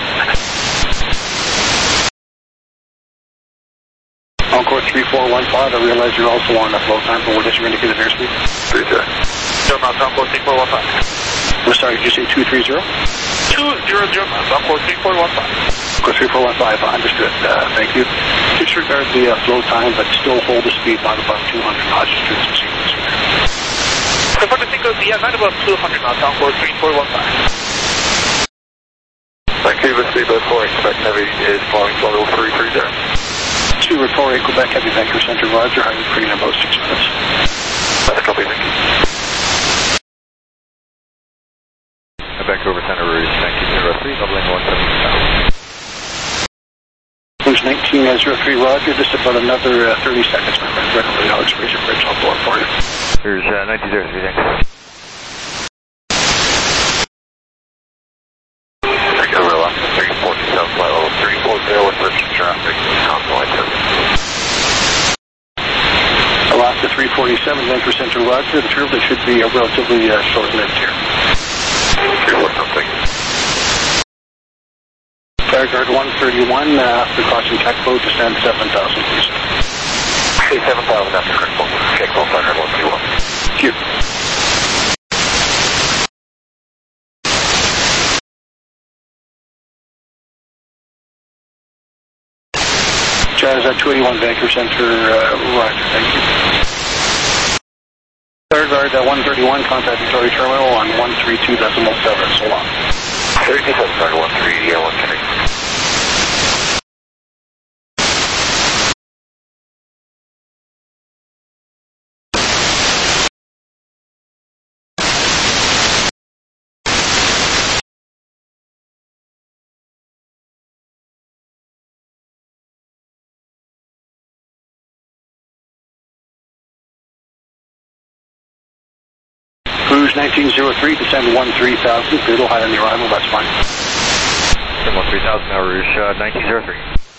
Encore 3415, I realize you're also on the flow time, but what is your indicated airspeed? 30. Zero knots, Encore 3415. We're sorry, did you say 230? 200 knots, Encore 3415. Encore 3415, understood. Thank you. Disregard the flow time, but still hold the speed not above 200 knots. Just doing some sequencing there. Prefer to think of the not above 200 knots, Encore 3415. Thank you, the Speedboat 4, expect heavy is flying flight level 330. 2 Victoria, Quebec, Heavy Vancouver Center, Roger, highway free in about 6 minutes. That's a copy, thank you. Vancouver Center, Rouge 1903, doubling 170,000. Rouge 1903, Roger, just about another 30 seconds, my friend. Right over the Alex Fraser Bridge, I'll blow it for you. Rouge 1903, thanks. Over Alaska 347, flight level 340 with lifting traffic, Convoy 7. Alaska 347, Vancouver Center, Roger. The turbine should be relatively short-lived here. 340 something. Fairguard 131, after crossing Techbo, descend 7,000, please. Okay, 7,000 after critical. Techbo, Fairguard 131. Thank you. Jazz 281, Vancouver Center, Roger, thank you. Fairguard 131, contact Victoria Terminal on 132.7, so long. 32, 13, yeah, 130. Rouge 1903, descend 13,000, Biddle, high on the arrival, that's fine. Sim 13,000, now Rouge 1903.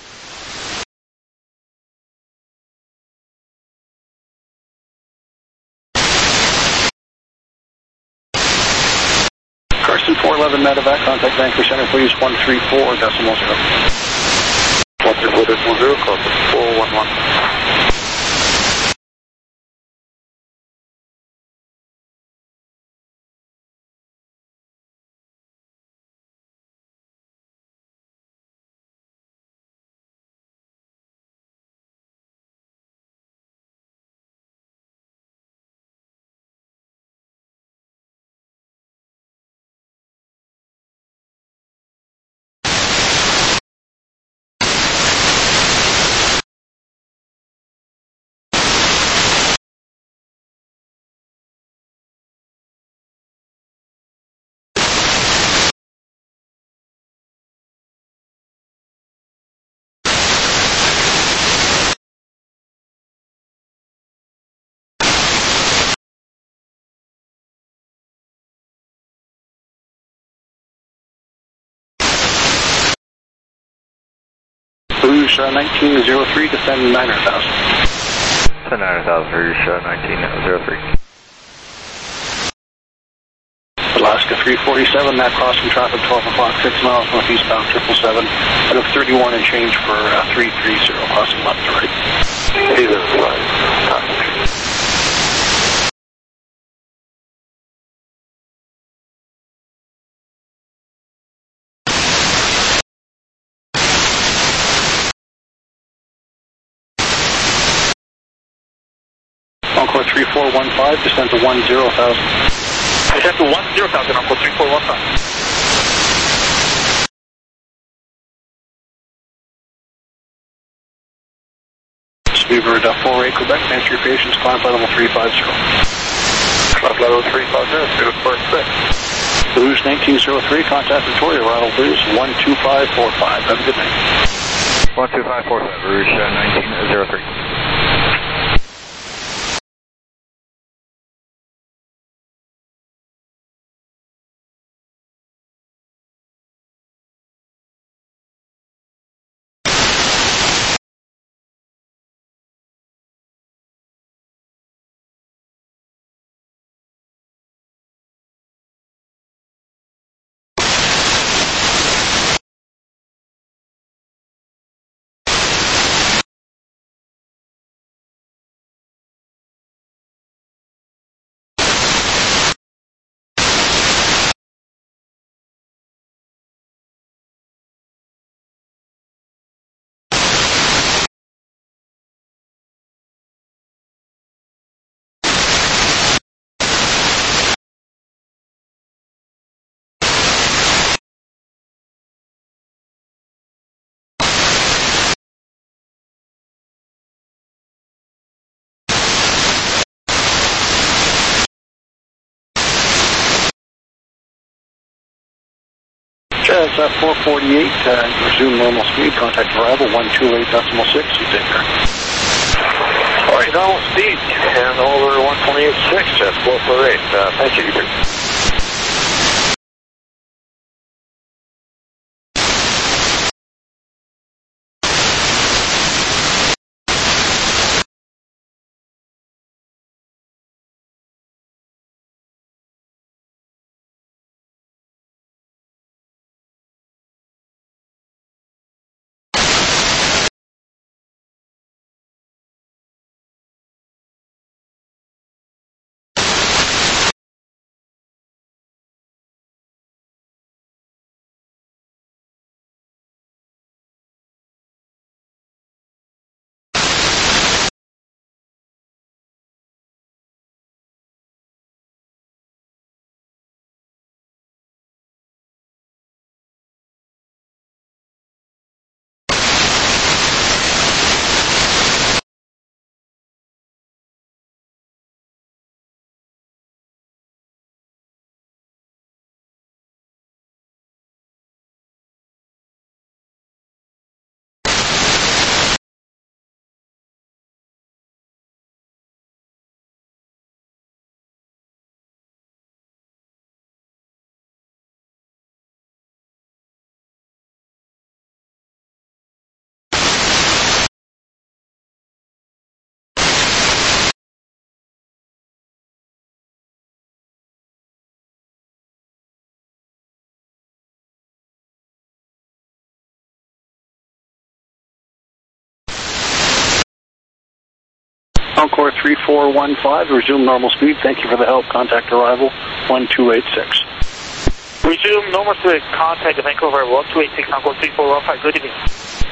Carson 411, medevac, contact Vancouver Center, please, 134.0. 134.0, Carson 411. Rouge 1903, descend 900,000. Descend 900,000, Rouge 1903. Alaska 347, that crossing traffic 12 o'clock, 6 miles northeastbound 777, out of 31 and change for 330, crossing left to right. Either side. Encore 3415, descend to 10,000. Descend to 10,000, Encore 3415. Speedbird 48, Quebec, thanks for your patience, climb flight level 350. Climb flight level 350, Speedbird 46. Rouge 1903, contact Victoria, Ronald Blues, 12545. Have a good night. 12545, Rouge 1903. Jazz 448, resume normal speed, contact arrival 128.6, you take care. All right, normal speed, and over 128.6, Jazz 448. Thank you. Encore 3415, resume normal speed. Thank you for the help. Contact arrival 1286. Resume normal speed. Contact Vancouver 1286, Encore 3415. Good evening.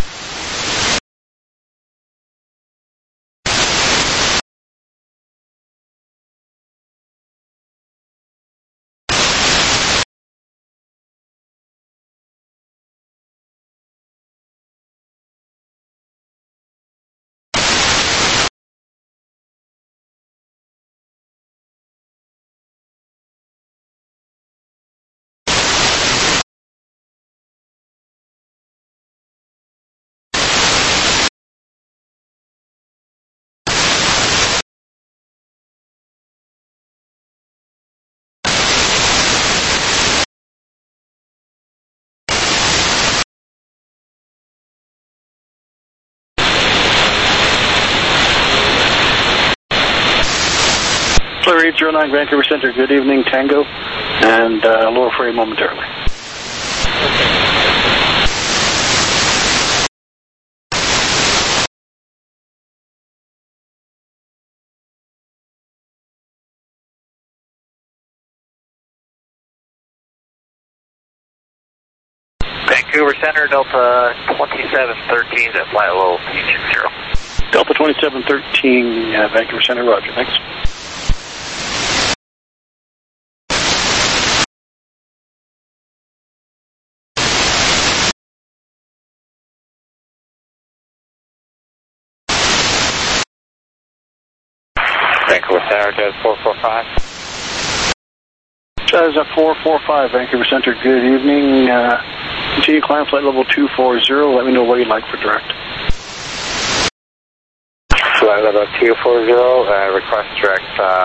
Flurry 809, Vancouver Center. Good evening, Tango, and lower freight momentarily. Vancouver Center, Delta 2713, that flight low, Union 0. Delta 2713, Vancouver Center, roger, thanks. Vancouver Center, Jazz 445. Jazz 445, Vancouver Center, good evening. Continue climb flight level 240. Let me know what you'd like for direct. Flight level 240, request direct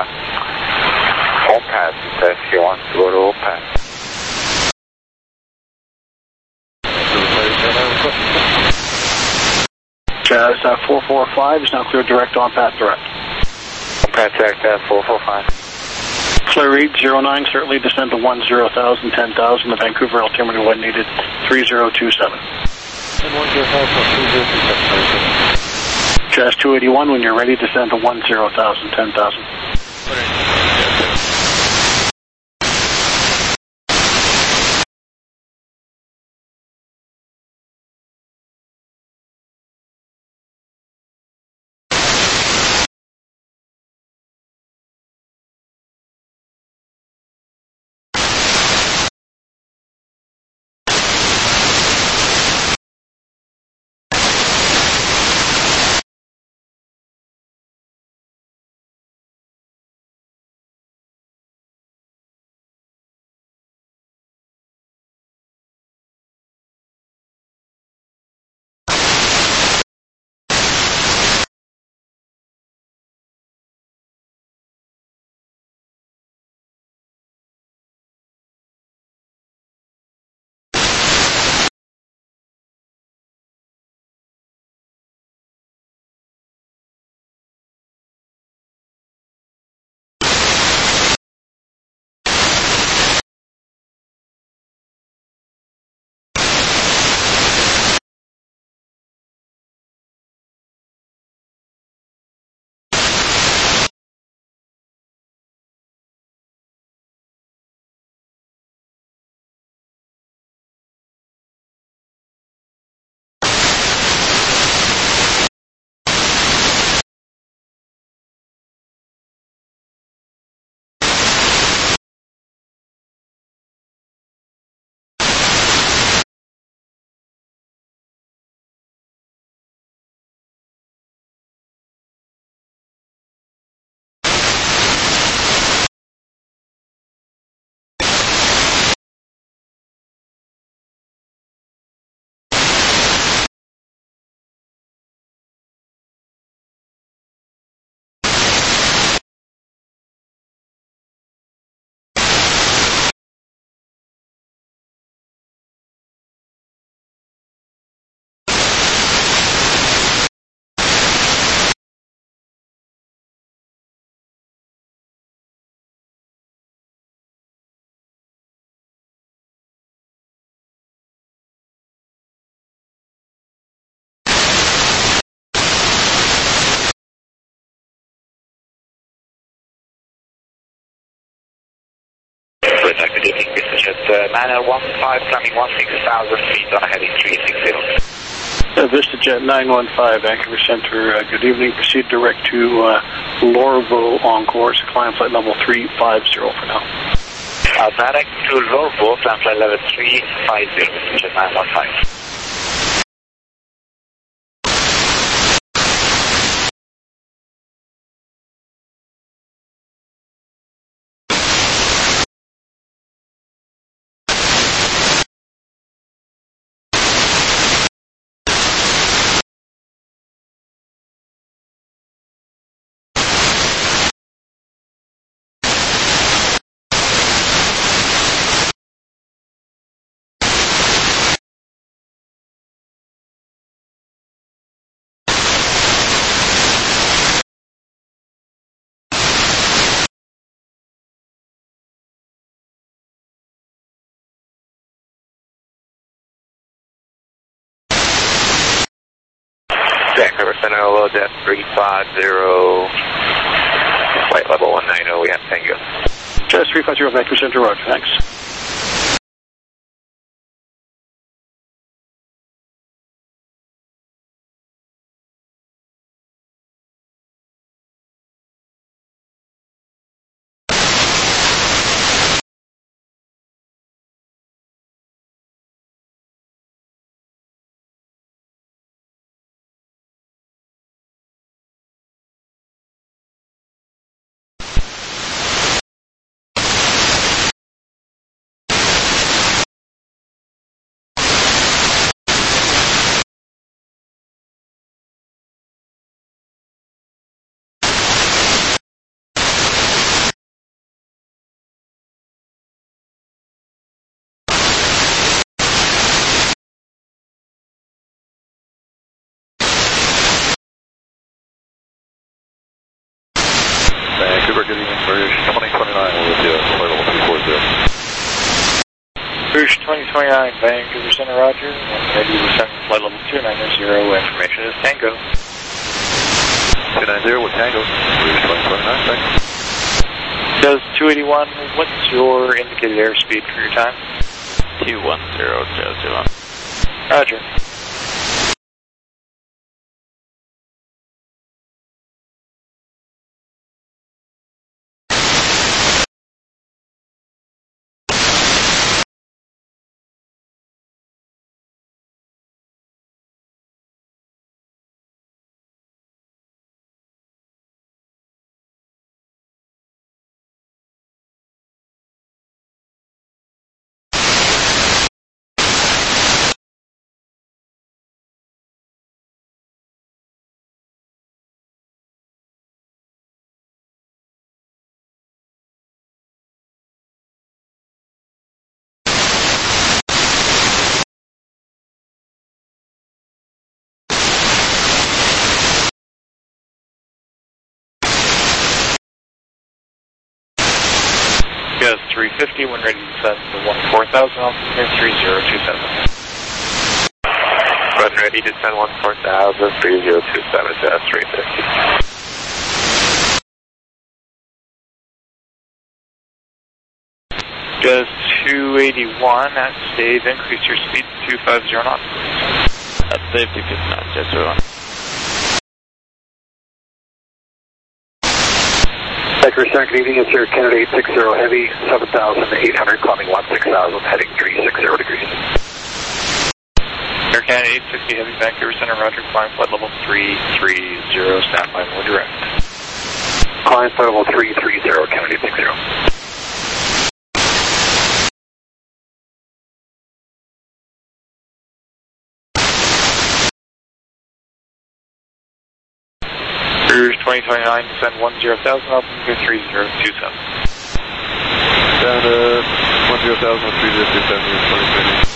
Opaz if you want to go to Opaz. Jazz 445 is now clear direct on path direct. Opaz direct 445. Flurry 09, certainly descend to 10,000, 10,000. The Vancouver altimeter when needed 3027. Jazz 281, when you're ready, descend to 10,000, 10,000. good evening, VistaJet 915, climbing 16,000 feet on a heading 360. VistaJet 915, Vancouver Center, good evening. Proceed direct to Lorville on course, climb flight level 350 for now. Direct to Lorville, climb flight level 350, VistaJet 915. Vancouver Center, low depth 350, flight level 190, we have Tango. Just 350, Vancouver Center, roger, thanks. Vancouver, good evening, Rouge 2029, we'll do flight level 240. Rouge 2029, Vancouver Center, roger. Ready to descend flight level 290, information is Tango. 290 with Tango, Rouge 2029, thanks. Does 281, what's your indicated airspeed for your time? 210, Roger. Gaz 350, when ready to descend to 14,000, altitude 3027. Run ready to descend 14,000, 3027, Jazz 350. Gaz 281, at stage, increase your speed to 250 knots. At safety 50 knots, Jazz 281. Vancouver Center, good evening, it's your Canada 860 Heavy, 7,800, climbing 16,000, heading 360 degrees. Air Canada 860 Heavy, Vancouver Center, roger, climb flight level 330, standby, more direct. Climb flight level 330, Canada 860. Rouge 2029, descend 10,000, altitude 3027. Down to 10,000, 3027, Rouge 2029.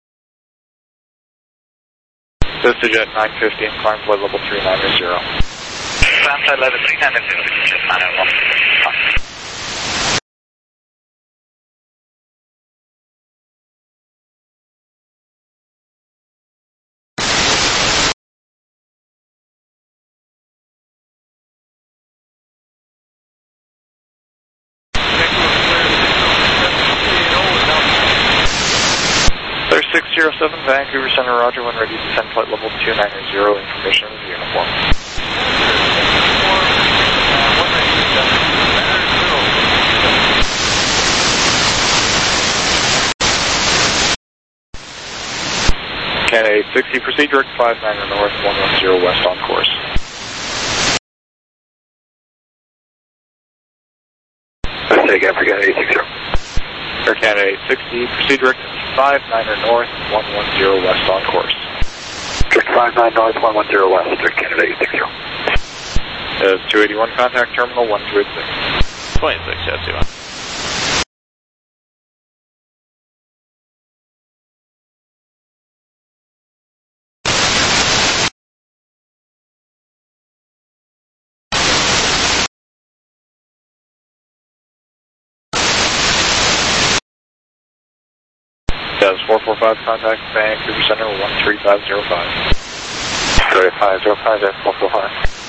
VistaJet 950 and climb flight level 390. Frontside level 390, just 901. Clear 607, Vancouver Center, Roger, when ready to descend flight level 290, information of the uniform. Canada 860, proceed direct 59 north, 110 west on course. Let's say again for Canada 860. Air Canada 860, proceed direct 59 north, 110 west on course. Direct 59 north, 110 west, direct Canada 860. Is 281, contact terminal 1286. 26, yes, you are. Does 445, contact Vancouver Center 13505. Sorry, 505, that's 445.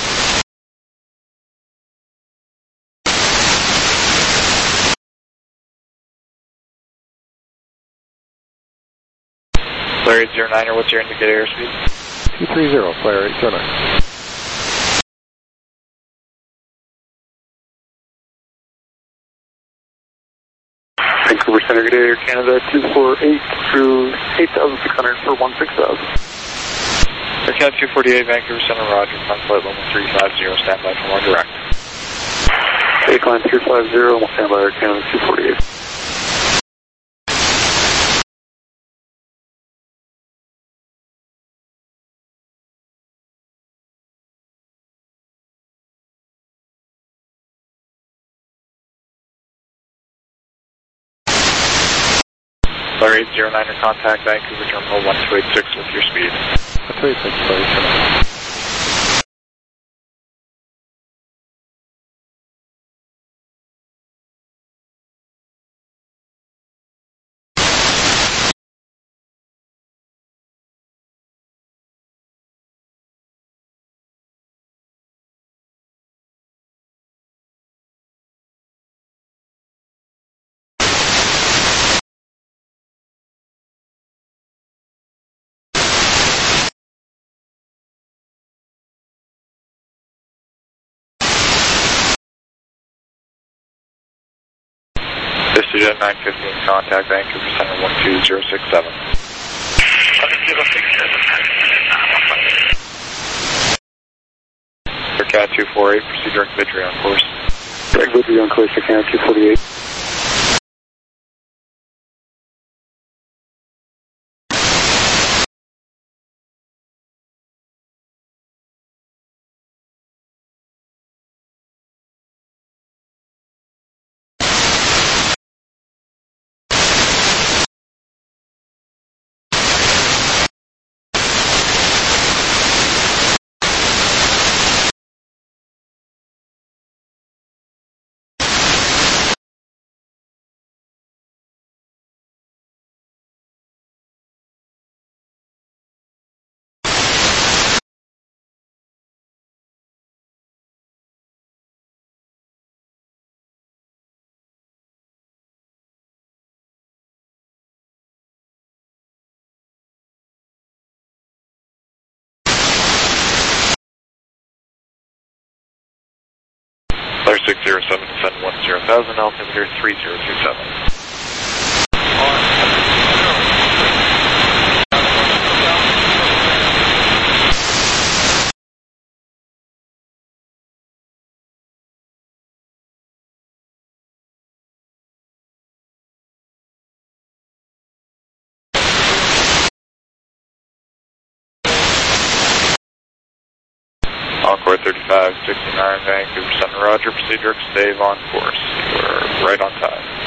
Clear 809, what's your indicated airspeed? 230, Flare 809. Vancouver Center, good day, Air Canada 248 through 8,600 for 16,000. Air Canada 248, Vancouver Center, Roger, flight level 350, standby for more direct. Climb 350, we'll stand by Air Canada 248. Clear 809, contact Vancouver Terminal 1286 with your speed. 286, Flare 809. Jet 915, contact Vancouver Center 12067. Air Cat 248, proceed direct Vitry on course. Direct Vitry on course, Air Canada 248. Clear 607, descend 10,000, altimeter 3027. Encore 3569, Vancouver Center, Roger, proceed direct stave on course. You are right on time.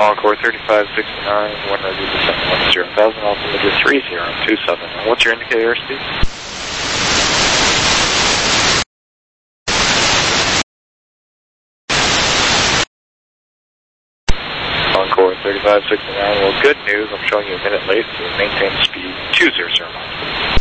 Encore 3569, one ready to descend 10,000, altimeter 3027. What's your indicator airspeed? Encore 3569, well, good news, I'm showing you a minute late, so maintain speed 200 miles.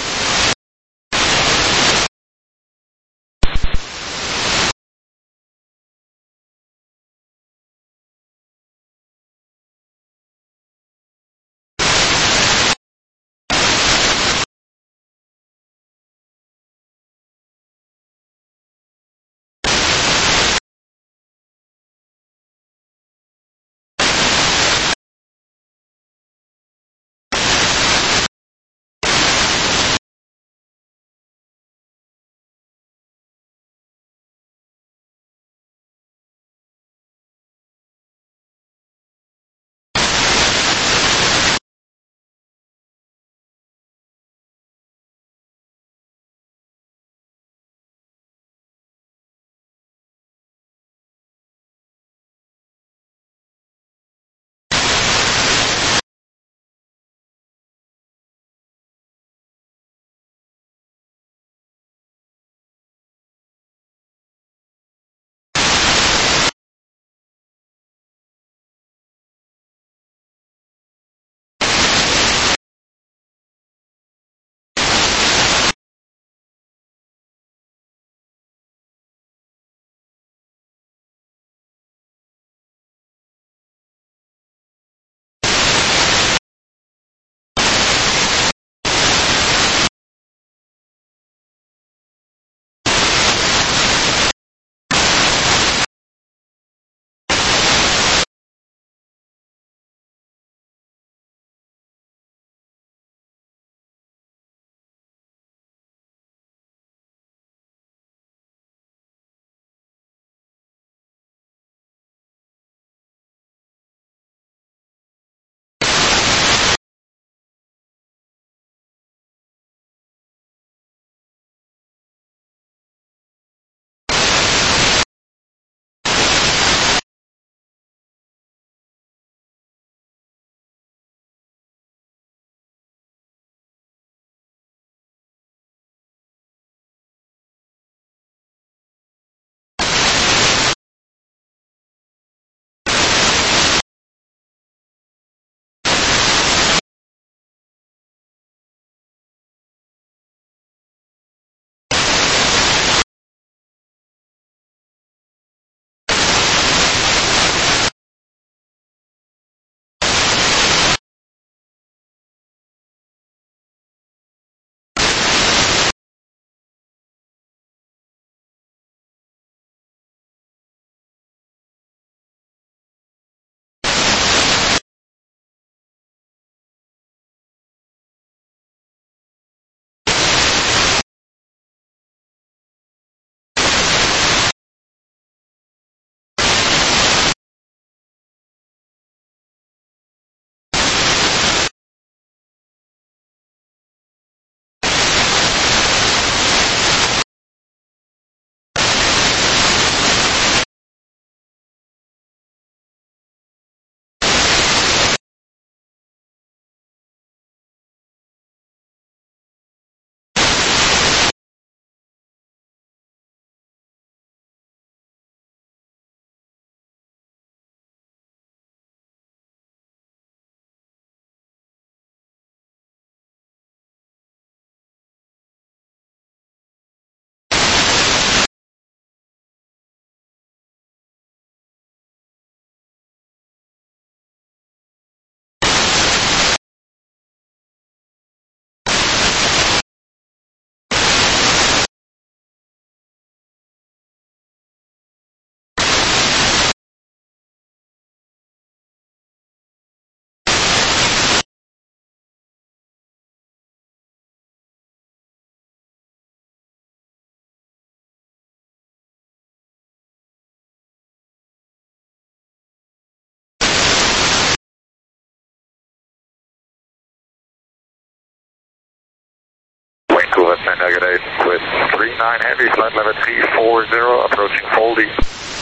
Cool, that's negative with 39 heavy, flight level 340, approaching Foldy.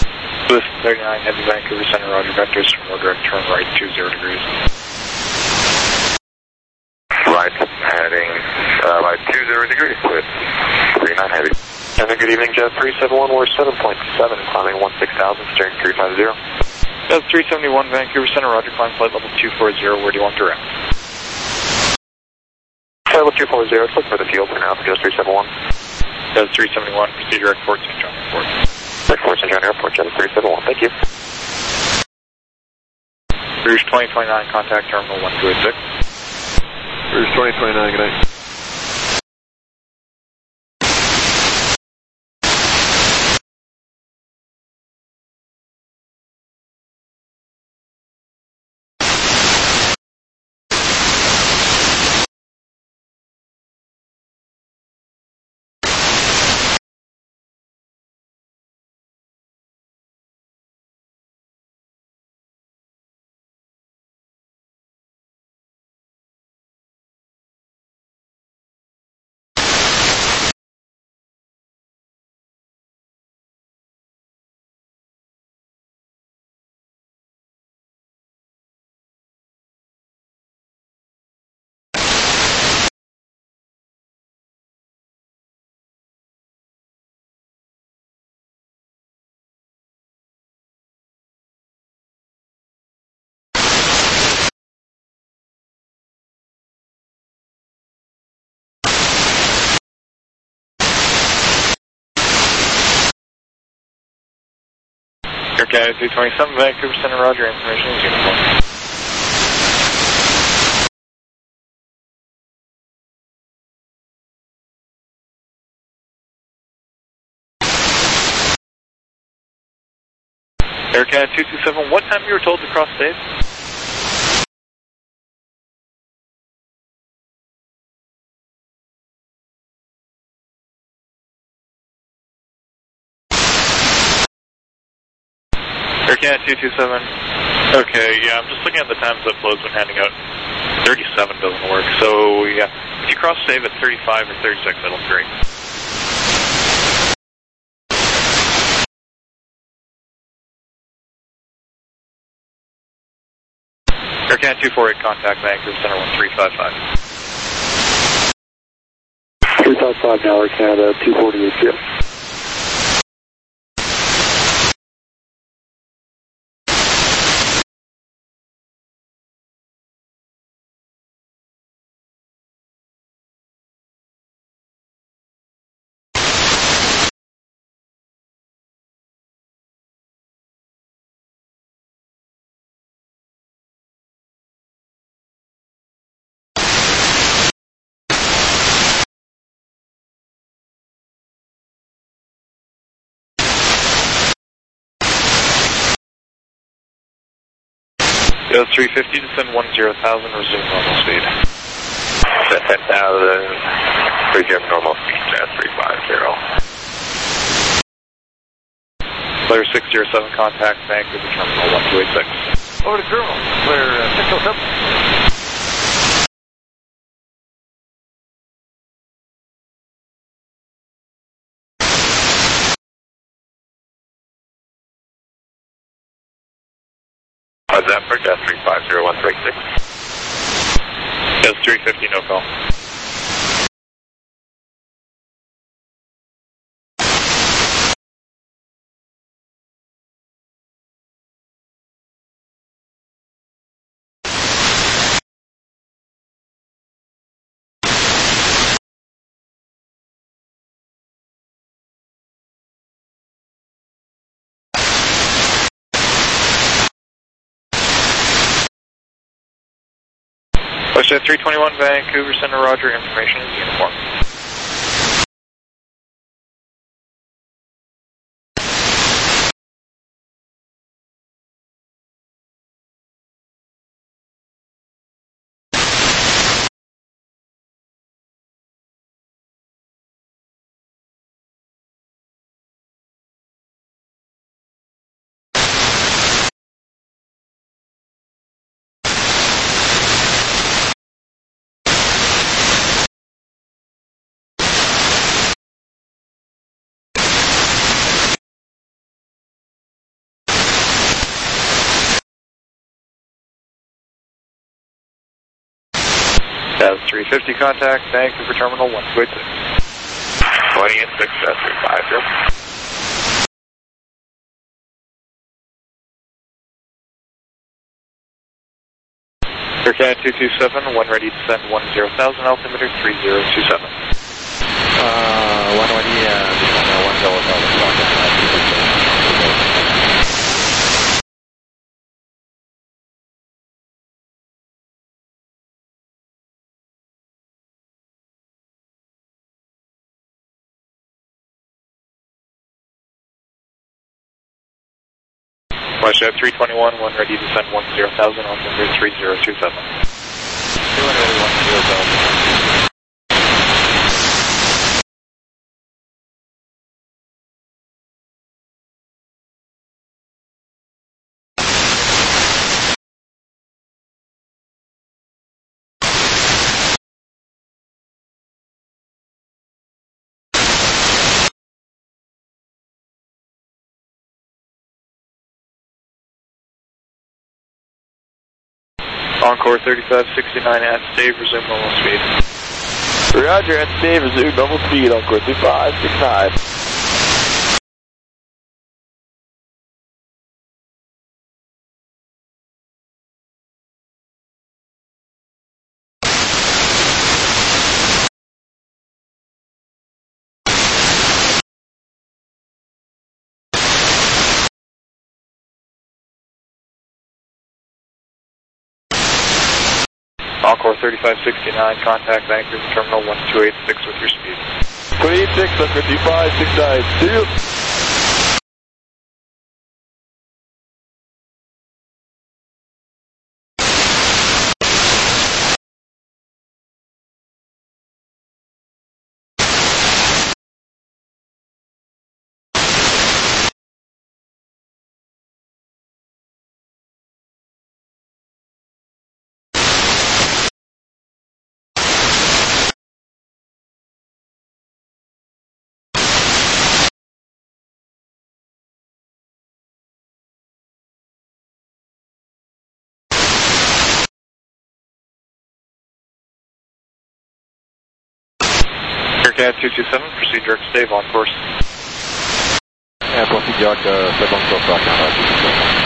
Lewis 39, heavy Vancouver Center, roger, vectors from more direct turn right, 20 degrees. Right, heading right 20 degrees with 39 heavy. Have a good evening, Jet 371, we're 7.7, climbing 16,000, steering 350. Jet 371, Vancouver Center, roger, climb flight level 240, where do you want direct? Level 240, let's look for the field for now, Jet 371. Jet 371, proceed direct Fort St. John Airport. Direct Fort St. John Airport, Jet 371, thank you. Rouge 2029, contact terminal 1286. Rouge 2029, good night. Air Canada 227, Vancouver Center, roger, information is uniform. Air Canada 227, what time you were told to cross stage? Air Canada 227, okay, yeah, I'm just looking at the times that Flo's been handing out. 37 doesn't work, so yeah, if you cross save at 35 or 36, that'll be great. Air Canada 248, contact Vancouver Center 1355. 355 now, Air Canada 248, yeah. It was 350, descend 10,000, resume normal speed. Descend 10,000, resume normal speed, Jet 350. Player 607, contact Vancouver Terminal 1286. Over to Colonel, player 607. What's that for Jet 350, 136? It was 350, no call. WestJet 321, Vancouver Center, roger, information is uniform. 350 contact, Vancouver Terminal 1286. 20 and 6, 350. Aircat 227, one ready to send 10,000, altimeter 3027. One ready to send 10,000. Flashjet 321, one ready to send 10,000, altimeter 3027. 10,000. Encore 3569 at stave, resume normal speed. Roger, at stave, resume normal speed, Encore 3569. Encore 3569, contact Vancouver Terminal 1286 with your speed. 286, Encore 3569, see you. Aircat 227, proceed direct stave on course. Yeah, proceed direct stave on course, Roger, 227.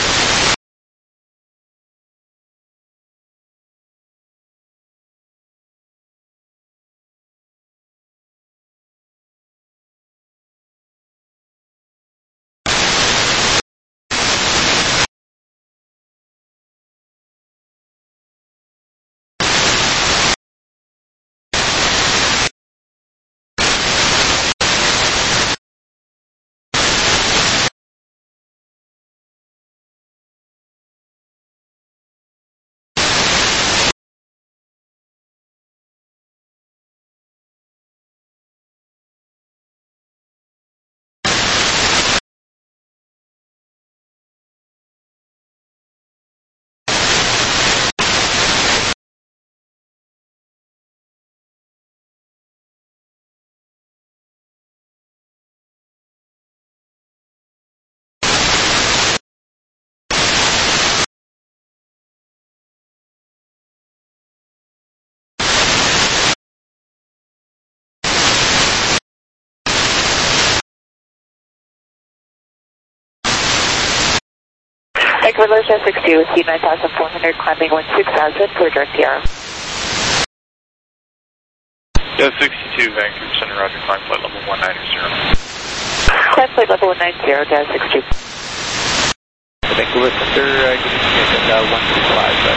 Vancouver Jet 62 with C9400, climbing 16,000 for direct PR. Yeah, 62, Vancouver Center, Roger, climb flight level 190. Climb flight level 190, Jet 62. Vancouver Center, good evening, at 125,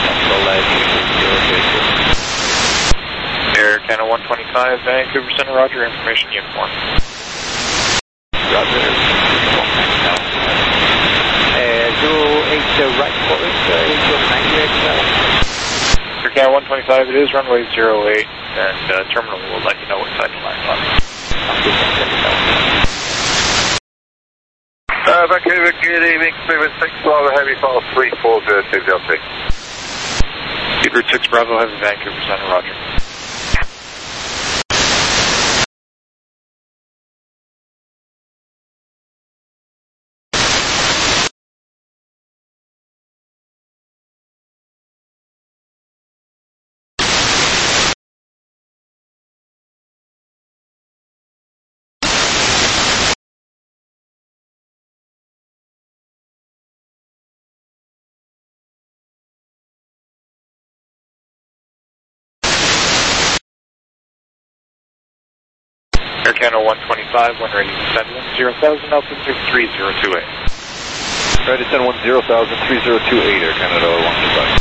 Air Canada 125, Vancouver Center, Roger, information uniform. Roger. 08 right forward, 90 Air Canada 125, it is runway 08, and terminal will let you know what side you land on. Vancouver, good evening, Speedbird 6 Bravo Heavy, file 3402 Delta. Speedbird 6 Bravo Heavy, Vancouver Center, Roger. Air Canada 125, wind ready to descend 10,000, altitude 3028. Ready to descend 10,000, 3028, Air Canada 125.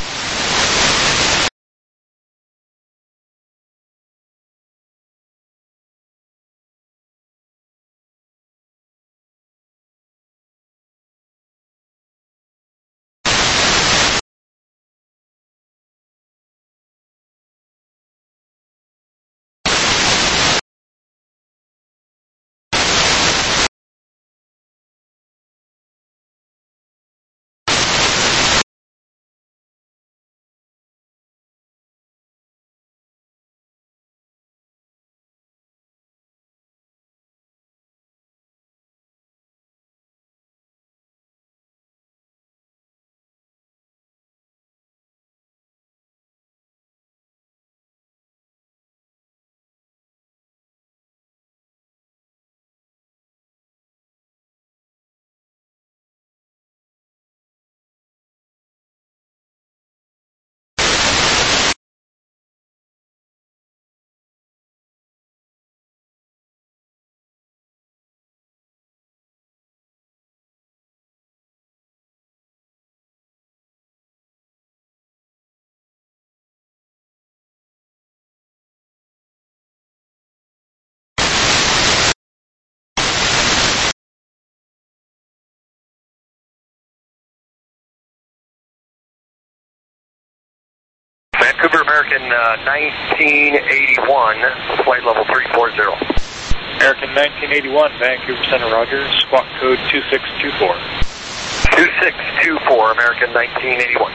Vancouver American 1981, flight level 340. American 1981, Vancouver Center, Roger, squawk code 2624. 2624, American 1981.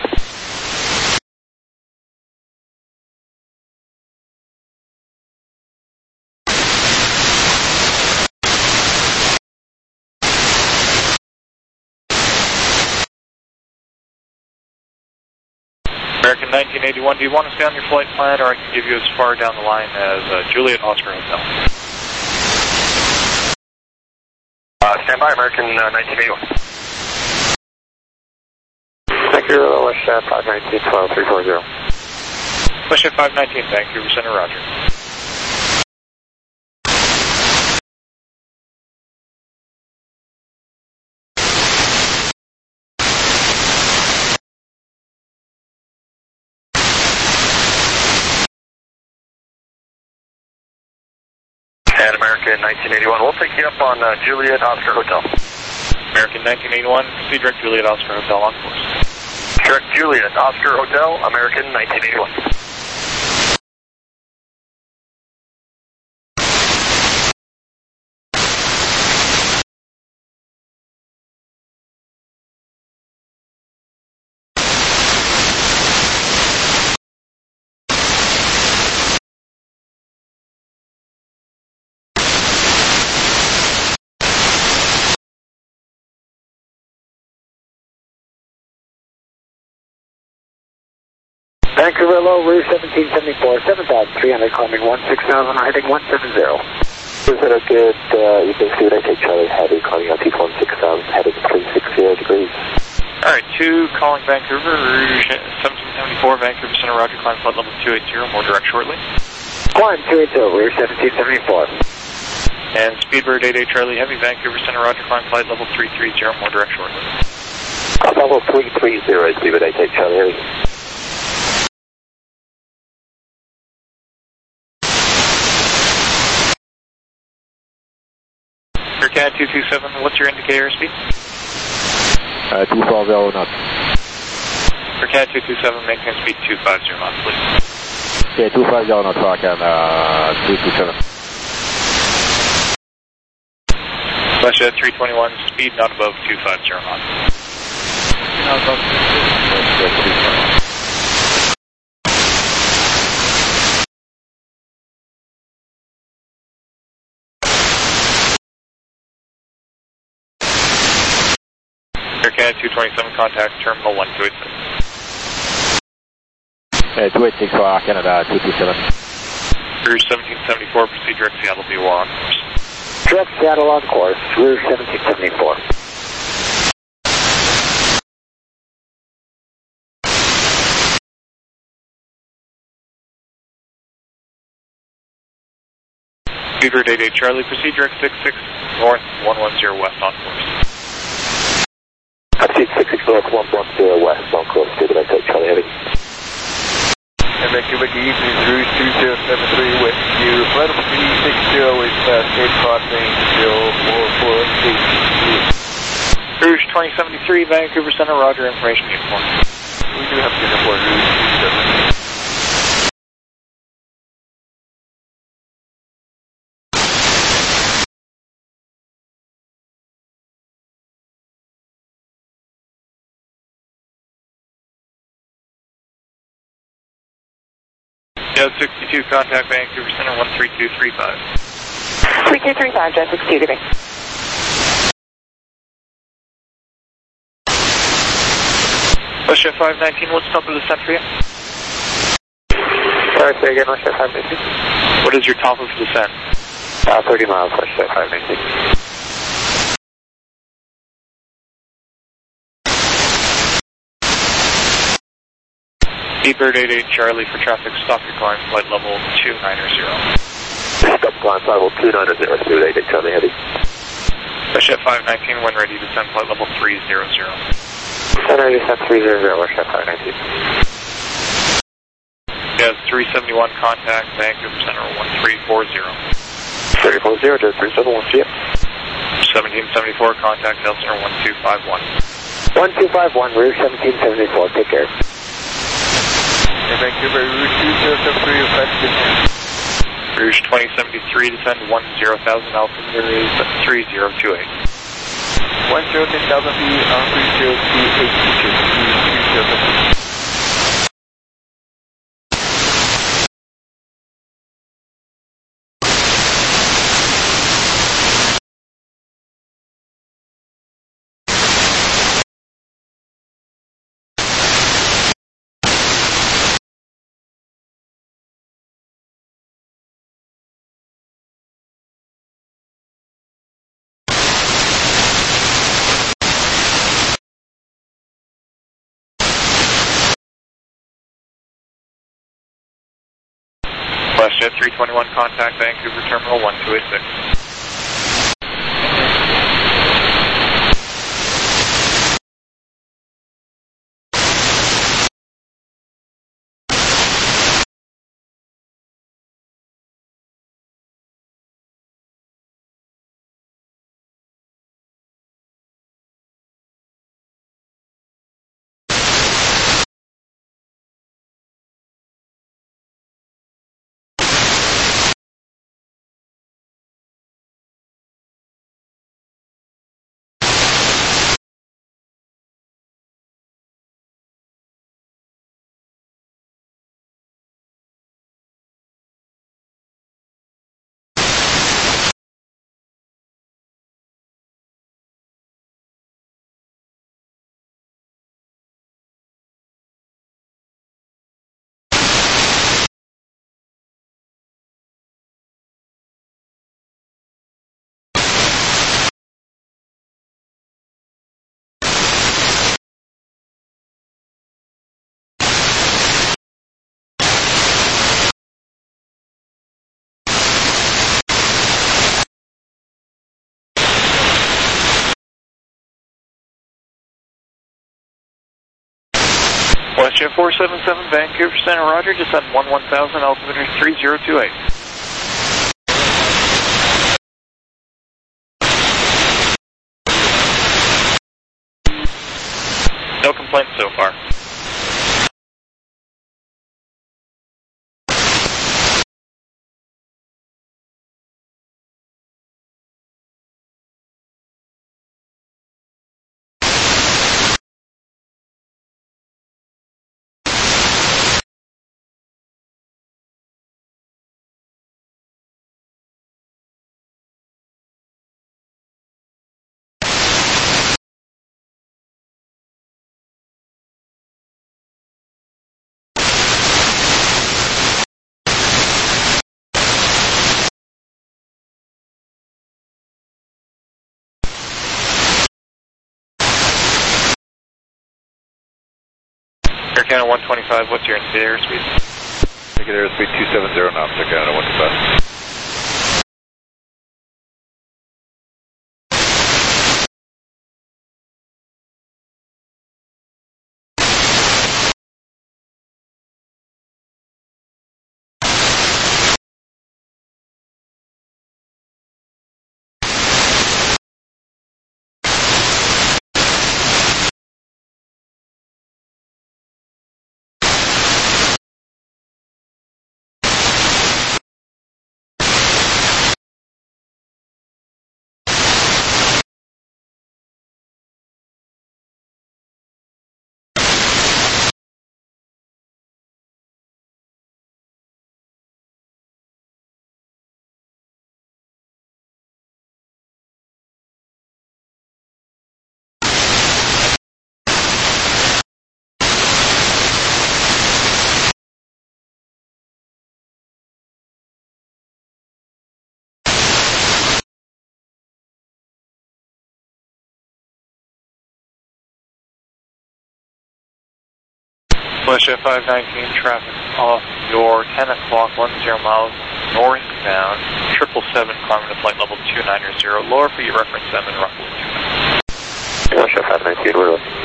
American 1981, do you want to stay on your flight plan, or I can give you as far down the line as Juliet Oscar Hotel? Stand by, American 1981. Thank you, Westjet 519, 12340. Westjet 519, Vancouver Center, Roger. And American 1981, we'll take you up on Juliet Oscar Hotel. American 1981, proceed direct Juliet Oscar Hotel on course. Direct Juliet Oscar Hotel, American 1981. Vancouver low, Route 1774, 7,300, climbing 16,000, heading 170. Is it a good, you can see what I take Charlie Heavy, climbing altitude 16,000, heading 360 degrees. Alright, 2 calling Vancouver, Rouge 1774, Vancouver Center, Roger, climb flight level 280, more direct shortly. Climb 280, Route 1774. And Speedbird 88 Charlie Heavy, Vancouver Center, Roger, climb flight level 330, more direct shortly. Level 330, Speedbird 88 Charlie Heavy. Air Canada 227, what's your indicator speed? 250 knots. Air Canada 227, maintain speed 250 knots, please. Okay, 250 knots, Air Canada 227. Westjet 321, speed not above 250 knots. Not above 250. Air Canada 227, contact terminal 1286. 286 for Air Canada 227. Rouge 1774, proceed direct Seattle BOR on course. Direct Seattle on course, Rouge 1774. Beaver 88 Charlie, proceed direct 66 north, 110 west on course. Proceed 66 north, 110 west on course, Beaver 88 Charlie heading. And Vancouver East is Rouge 2073 West View, flight number 360 with state crossing 0448. Rouge 2073, Vancouver Center, roger, information uniform. We do have uniform Rouge 27. Jet 62, contact Vancouver Center 13235. 3235, Jet 62, good day. WestJet 519, what's top of the descent for you? Sorry, say again, WestJet 519. What is your top of descent? 30 miles, WestJet 519. Beaver 88 Charlie for traffic, stop your climb, flight level 290. Stop climb, flight level 290, Beaver 88 Charlie heading. WestJet 519, when ready, descend flight level 300. Ready, descend 300, WestJet 519. Yes, 371, contact Vancouver Center 1340. 340, just 371, see ya. 1774, contact Delta Center 1251. 1251, Rouge 1774, take care. And Vancouver Rouge 2073 flight descent. Rouge 2073, descend 10,000, altimeter is 3028. 10,000 feet on 3028. WestJet 321, contact Vancouver Terminal 1286. WestJet 477, Vancouver Center, roger, descend 11,000, altimeter 3028. No complaints so far. Air Canada 125, what's your indicated airspeed? Indicated airspeed 270 knots, Air Canada 125. Westjet 519, traffic off your 10 o'clock, 10 miles northbound, 777, climbing to flight level 290, lower for your reference them and roughly 2 minutes. Westjet 519, we're looking.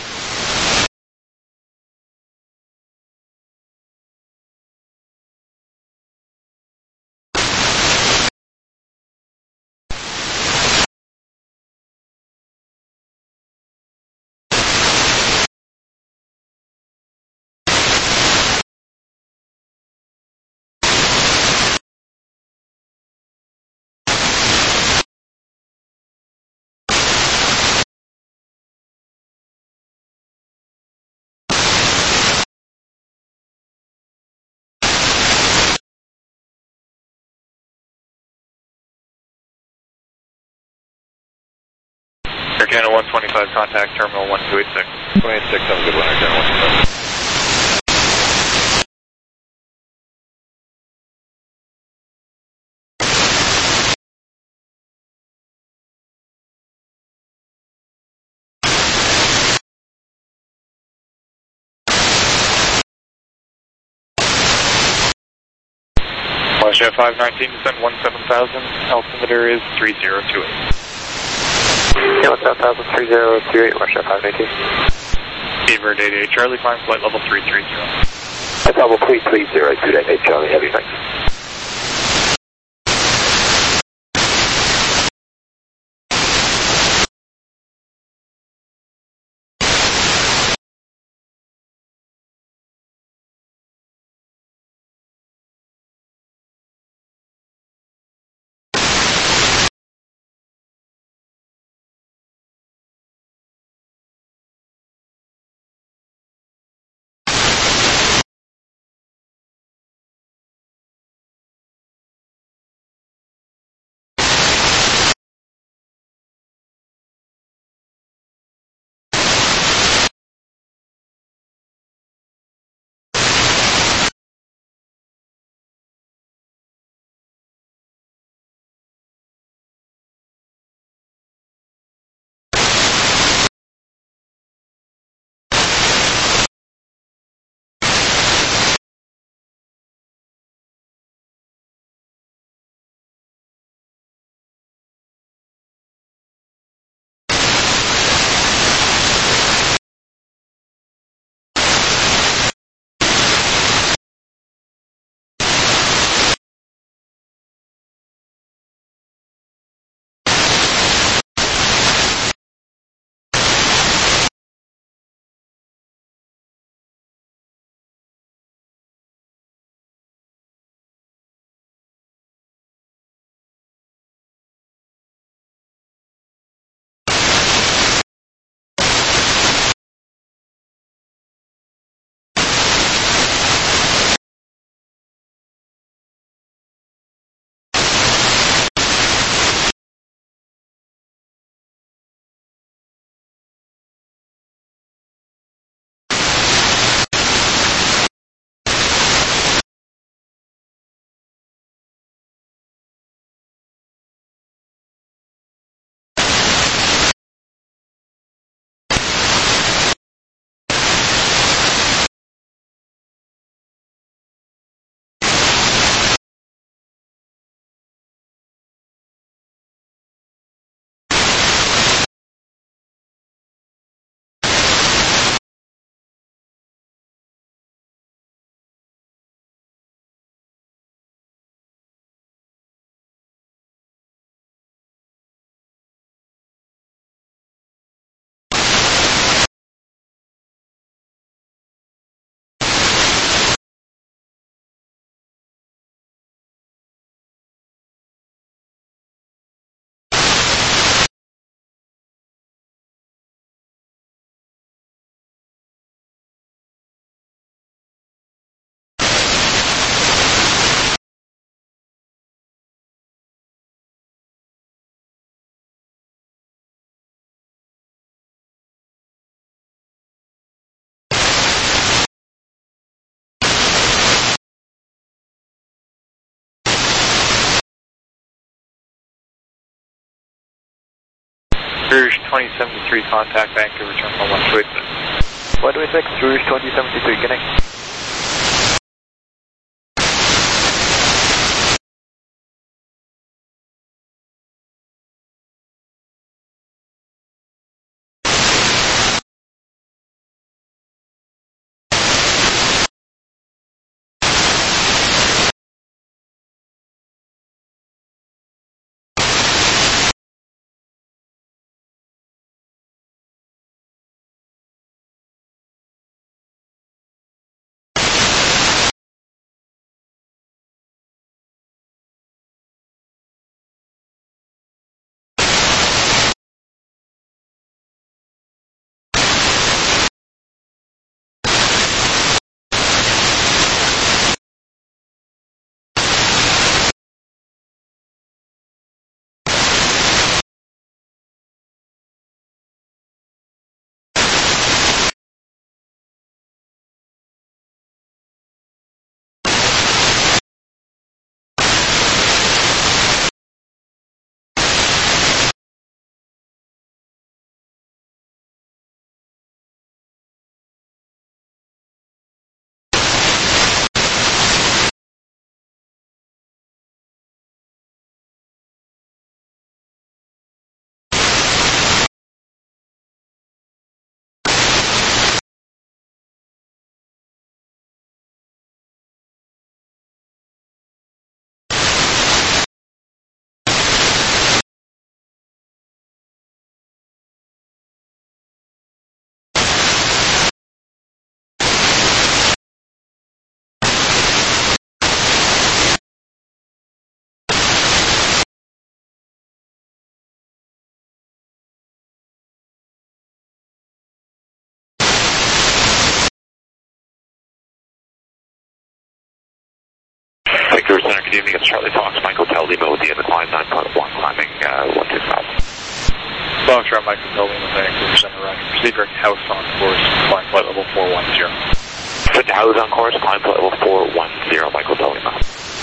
Air Canada 125, contact terminal 1286. 286, have a good one, Air Canada 125. Westjet 519, descend 17,000, altimeter is 3028. Yeah, 17,03028, Westjet 519. Beaver 88, Charlie, climb flight level 330. That's level 330, 288, Charlie, heavy, thanks. Rouge 2073, contact Vancouver terminal 1286. 126, Rouge 2073, good night. Vancouver Center, good evening. It's Charlie Fox, Mike Hotel Lima with the end of climb 9.1, climbing 125. Fox, Mike Hotel Lima, Vancouver Center, running. Proceed direct house on course, climb flight level 410. Set to house on course, climb flight level 410, Mike Hotel Lima.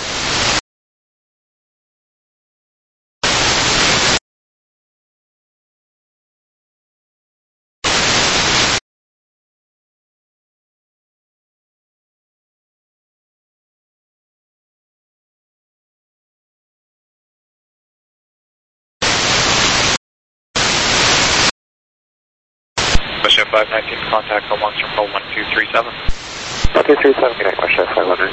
Chef 519, contact from Monster Pro 1237. 1237, good night, Chef 500.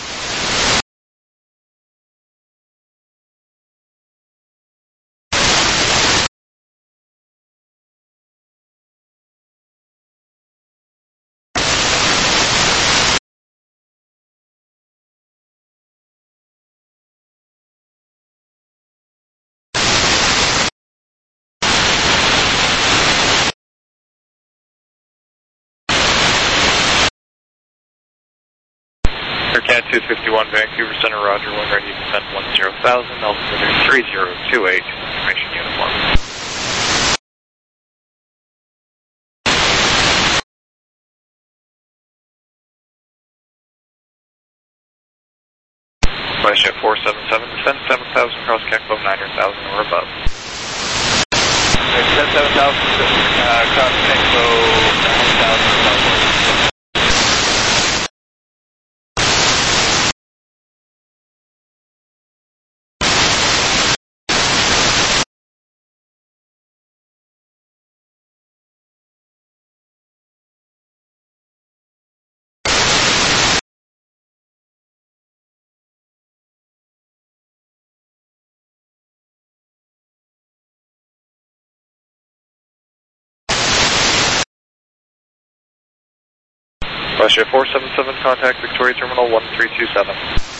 Cat 251, Vancouver Center, Roger, 1 ready to descend 10,000, altitude 3028, information uniform. Flight Chef 477, descend 7,000, cross CAC above 900,000 or above. Descend 7,000, cross CAC above 900,000 or above. Flight Chef 477, contact Victoria Terminal 1327.